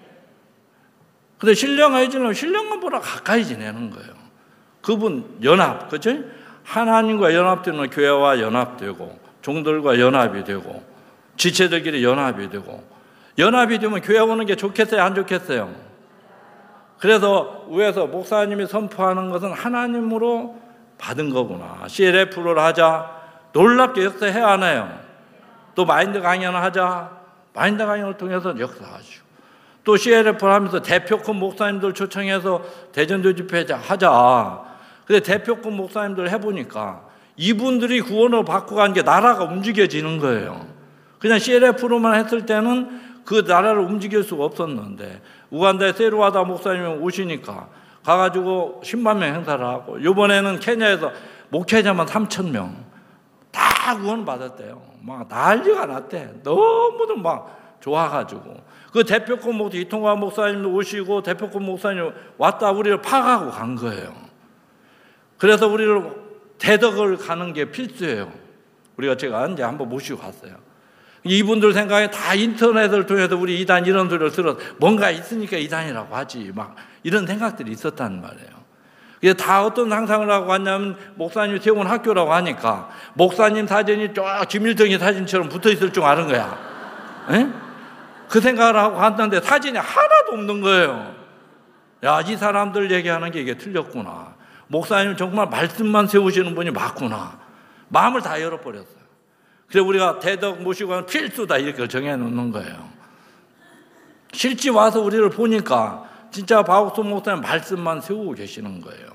근데 신령하게 지내면 신령한보다 가까이 지내는 거예요. 그분 연합, 그렇죠? 하나님과 연합되는 교회와 연합되고 종들과 연합이 되고 지체들끼리 연합이 되고, 연합이 되면 교회 오는 게 좋겠어요, 안 좋겠어요? 그래서 위에서 목사님이 선포하는 것은 하나님으로 받은 거구나. CLF를 하자. 놀랍게 역사해야 하나요? 또 마인드 강연을 하자. 마인드 강연을 통해서 역사하시고, 또 CLF를 하면서 대표급 목사님들 초청해서 대전도 집회 하자. 근데 대표급 목사님들 해보니까 이분들이 구원을 받고 간 게 나라가 움직여지는 거예요. 그냥 CLF로만 했을 때는 그 나라를 움직일 수가 없었는데, 우간다에 세루하다 목사님이 오시니까 가가지고 10만 명 행사를 하고, 이번에는 케냐에서 목회자만 3,000명 다 구원 받았대요. 막 난리가 났대. 너무도 막 좋아가지고. 그 대표급 목사 이통관 목사님도 오시고 대표급 목사님 왔다 우리를 파가고 간 거예요. 그래서 우리를 대덕을 가는 게 필수예요. 제가 이제 한번 모시고 갔어요. 이분들 생각에 다 인터넷을 통해서 우리 이단 이런 소리를 들어서 뭔가 있으니까 이단이라고 하지, 막 이런 생각들이 있었단 말이에요. 그래서 다 어떤 상상을 하고 왔냐면, 목사님이 세운 학교라고 하니까 목사님 사진이 쫙 김일성이 사진처럼 붙어 있을 줄 아는 거야. 에? 그 생각을 하고 갔는데 사진이 하나도 없는 거예요. 야, 이 사람들 얘기하는 게 이게 틀렸구나. 목사님 정말 말씀만 세우시는 분이 맞구나. 마음을 다 열어버렸어요. 그래서 우리가 대덕 모시고 하면 필수다 이렇게 정해놓는 거예요. 실제 와서 우리를 보니까 진짜 박옥수 목사님 말씀만 세우고 계시는 거예요.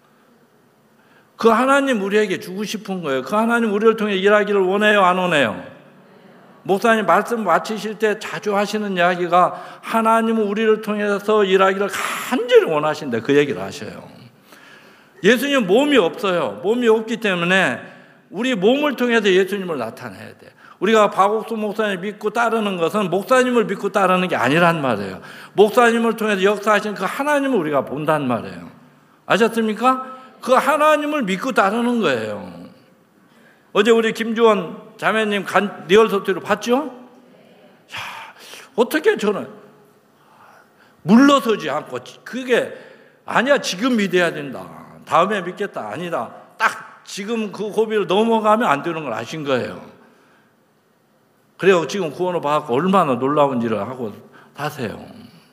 그 하나님 우리에게 주고 싶은 거예요. 그 하나님 우리를 통해 일하기를 원해요, 안 원해요? 목사님 말씀 마치실 때 자주 하시는 이야기가 하나님은 우리를 통해서 일하기를 간절히 원하신다, 그 얘기를 하셔요. 예수님 몸이 없어요. 몸이 없기 때문에 우리 몸을 통해서 예수님을 나타내야 돼. 우리가 박옥수 목사님 믿고 따르는 것은 목사님을 믿고 따르는 게 아니란 말이에요. 목사님을 통해서 역사하신 그 하나님을 우리가 본단 말이에요. 아셨습니까? 그 하나님을 믿고 따르는 거예요. 어제 우리 김주원 자매님 리얼서티를 봤죠? 야, 어떻게 저는 물러서지 않고, 그게 아니야 지금 믿어야 된다, 다음에 믿겠다, 아니다, 딱 지금 그 고비를 넘어가면 안 되는 걸 아신 거예요. 그래서 지금 구원을 받고 얼마나 놀라운 일을 하고 사세요.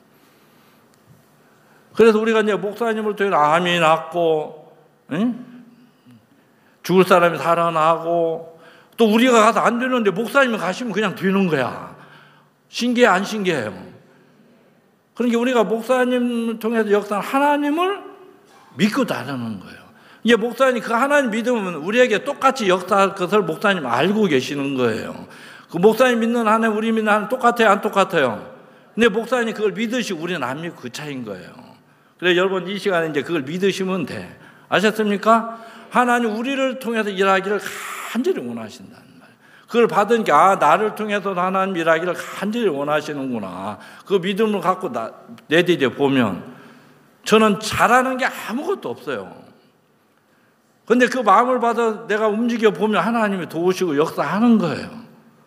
그래서 우리가 이제 목사님을 통해 암이 낫고, 응? 죽을 사람이 살아나고, 또 우리가 가서 안 되는데 목사님이 가시면 그냥 되는 거야. 신기해, 안 신기해요? 그러니까 우리가 목사님을 통해서 역사한 하나님을 믿고 따르는 거예요. 이제 목사님 그 하나님 믿으면 우리에게 똑같이 역사할 것을 목사님 알고 계시는 거예요. 그 목사님 믿는 한해 우리 믿는 한해 똑같아요, 안 똑같아요? 근데 목사님이 그걸 믿으시고 우리는 안 믿고 그 차이인 거예요. 그래서 여러분 이 시간에 이제 그걸 믿으시면 돼. 아셨습니까? 하나님 우리를 통해서 일하기를 간절히 원하신다는 말이에요. 그걸 받으니까 나를 통해서 하나님 일하기를 간절히 원하시는구나. 그 믿음을 갖고 내디뎌 보면 저는 잘하는 게 아무것도 없어요. 근데 그 마음을 받아 내가 움직여 보면 하나님이 도우시고 역사하는 거예요.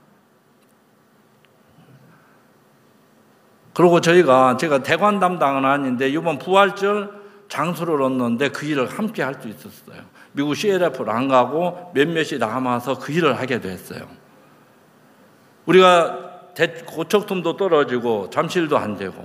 그리고 제가 대관 담당은 아닌데 이번 부활절 장소를 얻는데 그 일을 함께 할 수 있었어요. 미국 CLF를 안 가고 몇몇이 남아서 그 일을 하게 됐어요. 우리가 고척돔도 떨어지고 잠실도 안 되고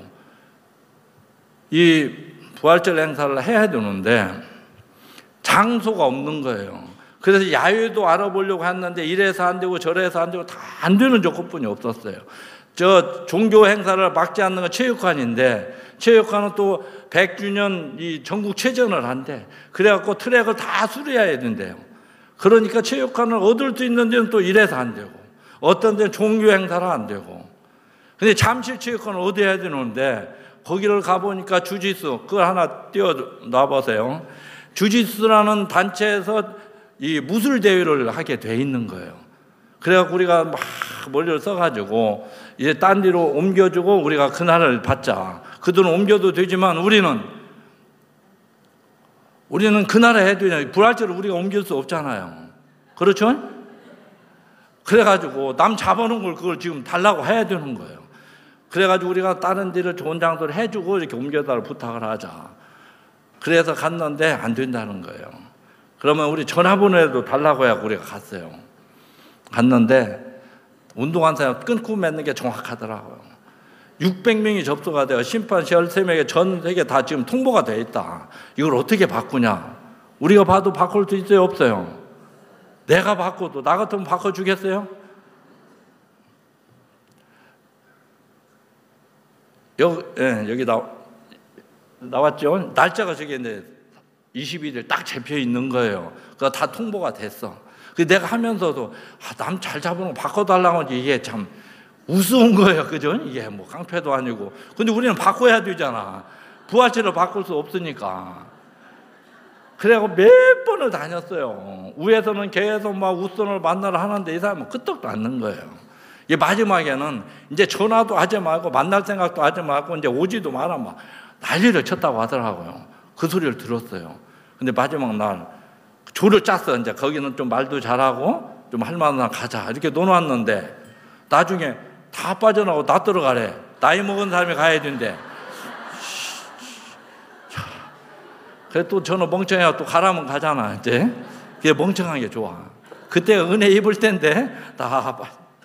이 부활절 행사를 해야 되는데 장소가 없는 거예요. 그래서 야외도 알아보려고 했는데 이래서 안 되고 저래서 안 되고 다 안 되는 조건뿐이 없었어요. 저 종교 행사를 막지 않는 건 체육관인데 체육관은 또 100주년 이 전국체전을 한대. 그래갖고 트랙을 다 수리해야 된대요. 그러니까 체육관을 얻을 수 있는 데는 또 이래서 안 되고 어떤 데는 종교 행사를 안 되고. 근데 잠실 체육관을 얻어야 되는데 거기를 가보니까 주짓수 그걸 하나 띄워놔 보세요. 주짓수라는 단체에서 이 무술 대회를 하게 돼 있는 거예요. 그래갖고 우리가 막 머리를 써가지고 이제 딴 데로 옮겨주고 우리가 그날을 받자. 그 돈은 옮겨도 되지만 우리는 그날에 해야 되냐. 부활절을 우리가 옮길 수 없잖아요. 그렇죠? 그래가지고 남 잡아놓은 걸 그걸 지금 달라고 해야 되는 거예요. 그래가지고 우리가 다른 데를 좋은 장소를 해주고 이렇게 옮겨달라고 부탁을 하자. 그래서 갔는데 안 된다는 거예요. 그러면 우리 전화번호라도 달라고 해야 우리가 갔어요. 갔는데 운동한 사람 끊고 맺는 게 정확하더라고요. 600명이 접수가 돼요. 심판 13명에 전 세계 다 지금 통보가 돼 있다. 이걸 어떻게 바꾸냐? 우리가 봐도 바꿀 수 있어요? 없어요? 내가 바꿔도 나 같으면 바꿔주겠어요? 여기 나왔죠? 날짜가 저기 이제 21일 딱 잡혀 있는 거예요. 그거 다 통보가 됐어. 내가 하면서도 남 잘 잡으면 바꿔달라고 하지 이게 참 우스운 거예요. 그죠? 이게 뭐 깡패도 아니고. 근데 우리는 바꿔야 되잖아. 부활체를 바꿀 수 없으니까. 그래갖고 몇 번을 다녔어요. 위에서는 계속 막 웃선을 만나러 하는데 이 사람은 끄떡도 않는 거예요. 이게 마지막에는 이제 전화도 하지 말고 만날 생각도 하지 말고 이제 오지도 마라 막 난리를 쳤다고 하더라고요. 그 소리를 들었어요. 근데 마지막 날 조를 짰어. 이제 거기는 좀 말도 잘하고 좀 할만한 가자 이렇게 놓아놨는데 나중에 다 빠져나오고 나 들어가래. 나이 먹은 사람이 가야 된대. 그래 또 저는 멍청해가 또 가라면 가잖아. 이제 그게 멍청한 게 좋아. 그때가 은혜 입을 때인데 다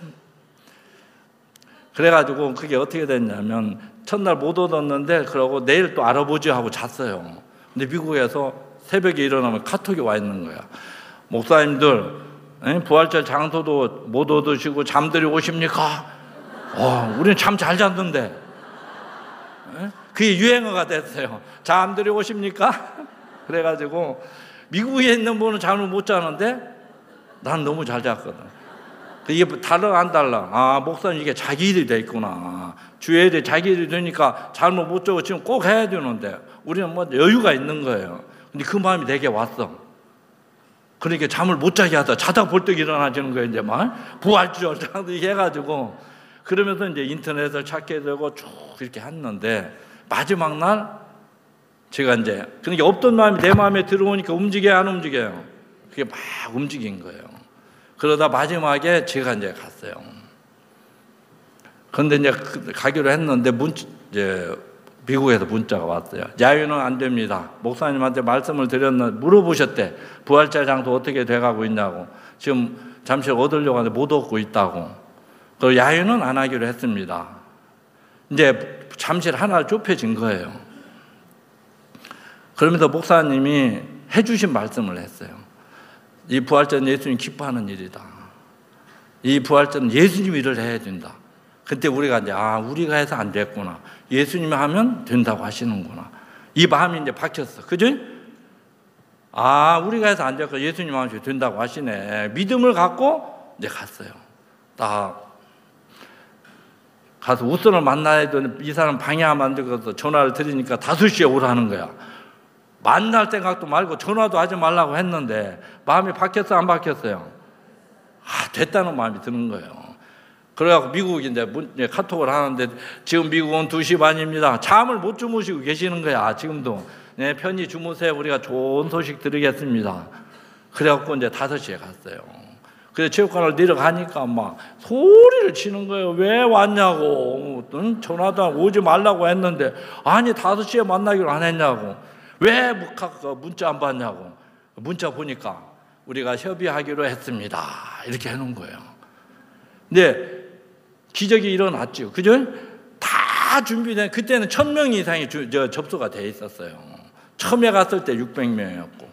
그래가지고 그게 어떻게 됐냐면 첫날 못 얻었는데 그러고 내일 또 알아보지 하고 잤어요. 근데 미국에서 새벽에 일어나면 카톡이 와 있는 거야. 목사님들 부활절 장소도 못 얻으시고 잠들이 오십니까? 우리는 잠 잘 잤는데 그게 유행어가 됐어요. 잠들이 오십니까? 그래가지고 미국에 있는 분은 잠을 못 자는데 난 너무 잘 잤거든. 이게 달라 안 달라? 목사님 이게 자기 일이 돼 있구나. 주의 일이 자기 일이 되니까 잠을 못 자고 지금 꼭 해야 되는데 우리는 뭐 여유가 있는 거예요. 근데 그 마음이 내게 왔어. 그러니까 잠을 못 자게 하다 자다 벌떡 일어나지는 거예요. 이제 막 부활절 해가지고 그러면서 이제 인터넷을 찾게 되고 쭉 이렇게 했는데 마지막 날 제가 이제 그러니까 없던 마음이 내 마음에 들어오니까 움직여야 안 움직여요. 그게 막 움직인 거예요. 그러다 마지막에 제가 이제 갔어요. 그런데 이제 가기로 했는데 이제 미국에서 문자가 왔어요. 야유는 안 됩니다. 목사님한테 말씀을 드렸는데 물어보셨대. 부활절 장소 어떻게 돼가고 있냐고. 지금 잠시 얻으려고 하는데 못 얻고 있다고. 그 야유는 안 하기로 했습니다. 이제 잠실 하나 좁혀진 거예요. 그러면서 목사님이 해주신 말씀을 했어요. 이 부활절은 예수님 기뻐하는 일이다. 이 부활절은 예수님 일을 해야 된다. 그때 우리가 이제 우리가 해서 안 됐구나. 예수님이 하면 된다고 하시는구나. 이 마음이 이제 박혔어. 그죠? 우리가 해서 안 됐고 예수님 하면 된다고 하시네. 믿음을 갖고 이제 갔어요. 딱 가서 우선을 만나야 되는 이 사람 방해 만들어서 전화를 드리니까 5시에 오라는 거야. 만날 생각도 말고 전화도 하지 말라고 했는데 마음이 바뀌었어 안 바뀌었어요? 됐다는 마음이 드는 거예요. 그래갖고 미국이 이제 카톡을 하는데 지금 미국은 2시 반입니다. 잠을 못 주무시고 계시는 거야. 지금도. 네, 편히 주무세요. 우리가 좋은 소식 드리겠습니다. 그래갖고 이제 5시에 갔어요. 그래서 체육관을 내려가니까 막 소리를 치는 거예요. 왜 왔냐고. 전화도 오지 말라고 했는데 아니 5시에 만나기로 안 했냐고. 왜 문자 안 받냐고. 문자 보니까 우리가 협의하기로 했습니다. 이렇게 해놓은 거예요. 근데 기적이 일어났죠. 그죠? 다 준비된, 그때는 1000명 이상이 접수가 돼 있었어요. 처음에 갔을 때 600명이었고.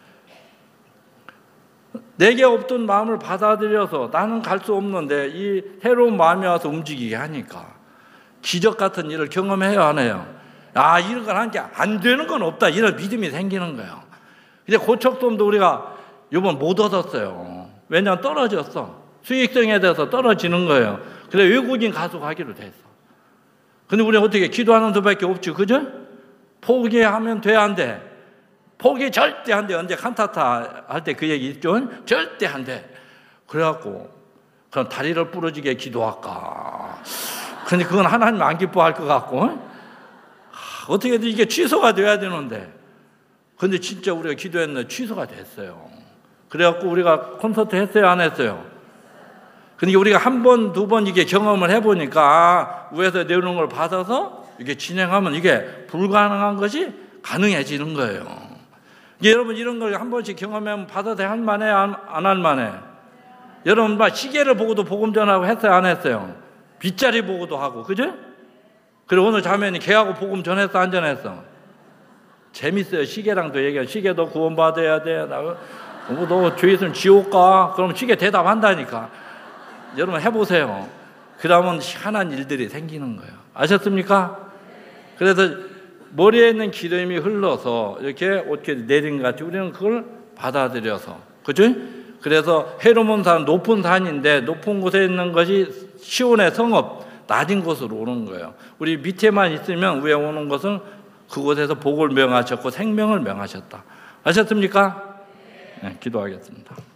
내게 없던 마음을 받아들여서 나는 갈 수 없는데 이 새로운 마음이 와서 움직이게 하니까 기적 같은 일을 경험해야 하네요. 이런 걸 하니까 안 되는 건 없다. 이런 믿음이 생기는 거예요. 근데 고척돔도 우리가 이번 못 얻었어요. 왜냐하면 떨어졌어. 수익성에 대해서 떨어지는 거예요. 그래서 외국인 가수 가기로 됐어. 근데 우리 어떻게 기도하는 수밖에 없죠. 그죠? 포기하면 돼, 안 돼? 포기 절대 안 돼. 언제 칸타타 할 때 그 얘기 있죠? 절대 안 돼. 그래갖고 그럼 다리를 부러지게 기도할까? 근데 그건 하나님 안 기뻐할 것 같고 어떻게든 이게 취소가 돼야 되는데 근데 진짜 우리가 기도했는데 취소가 됐어요. 그래갖고 우리가 콘서트 했어요, 안 했어요? 근데 우리가 한 번, 두 번 이게 경험을 해보니까 위에서 내려오는 걸 받아서 이게 진행하면 이게 불가능한 것이 가능해지는 거예요. 여러분 이런 걸 한 번씩 경험하면 받아도 할 만해, 안 할 만해? 여러분 막 시계를 보고도 복음 전하고 했어요, 안 했어요? 빗자리 보고도 하고, 그죠? 그리고 오늘 자매님 걔하고 복음 전했어, 안 전했어? 재밌어요. 시계랑도 얘기해요. 시계도 구원받아야 돼. 너 죄 있으면 지옥 가. 그럼 시계 대답한다니까. 여러분 해보세요. 그러면 희한한 일들이 생기는 거예요. 아셨습니까? 그래서 머리에 있는 기름이 흘러서 이렇게 어떻게 내린 것 같이 우리는 그걸 받아들여서, 그죠? 그래서 헤르몬산 높은 산인데 높은 곳에 있는 것이 시온의 성읍, 낮은 곳으로 오는 거예요. 우리 밑에만 있으면 위에 오는 것은 그곳에서 복을 명하셨고 생명을 명하셨다. 아셨습니까? 네, 기도하겠습니다.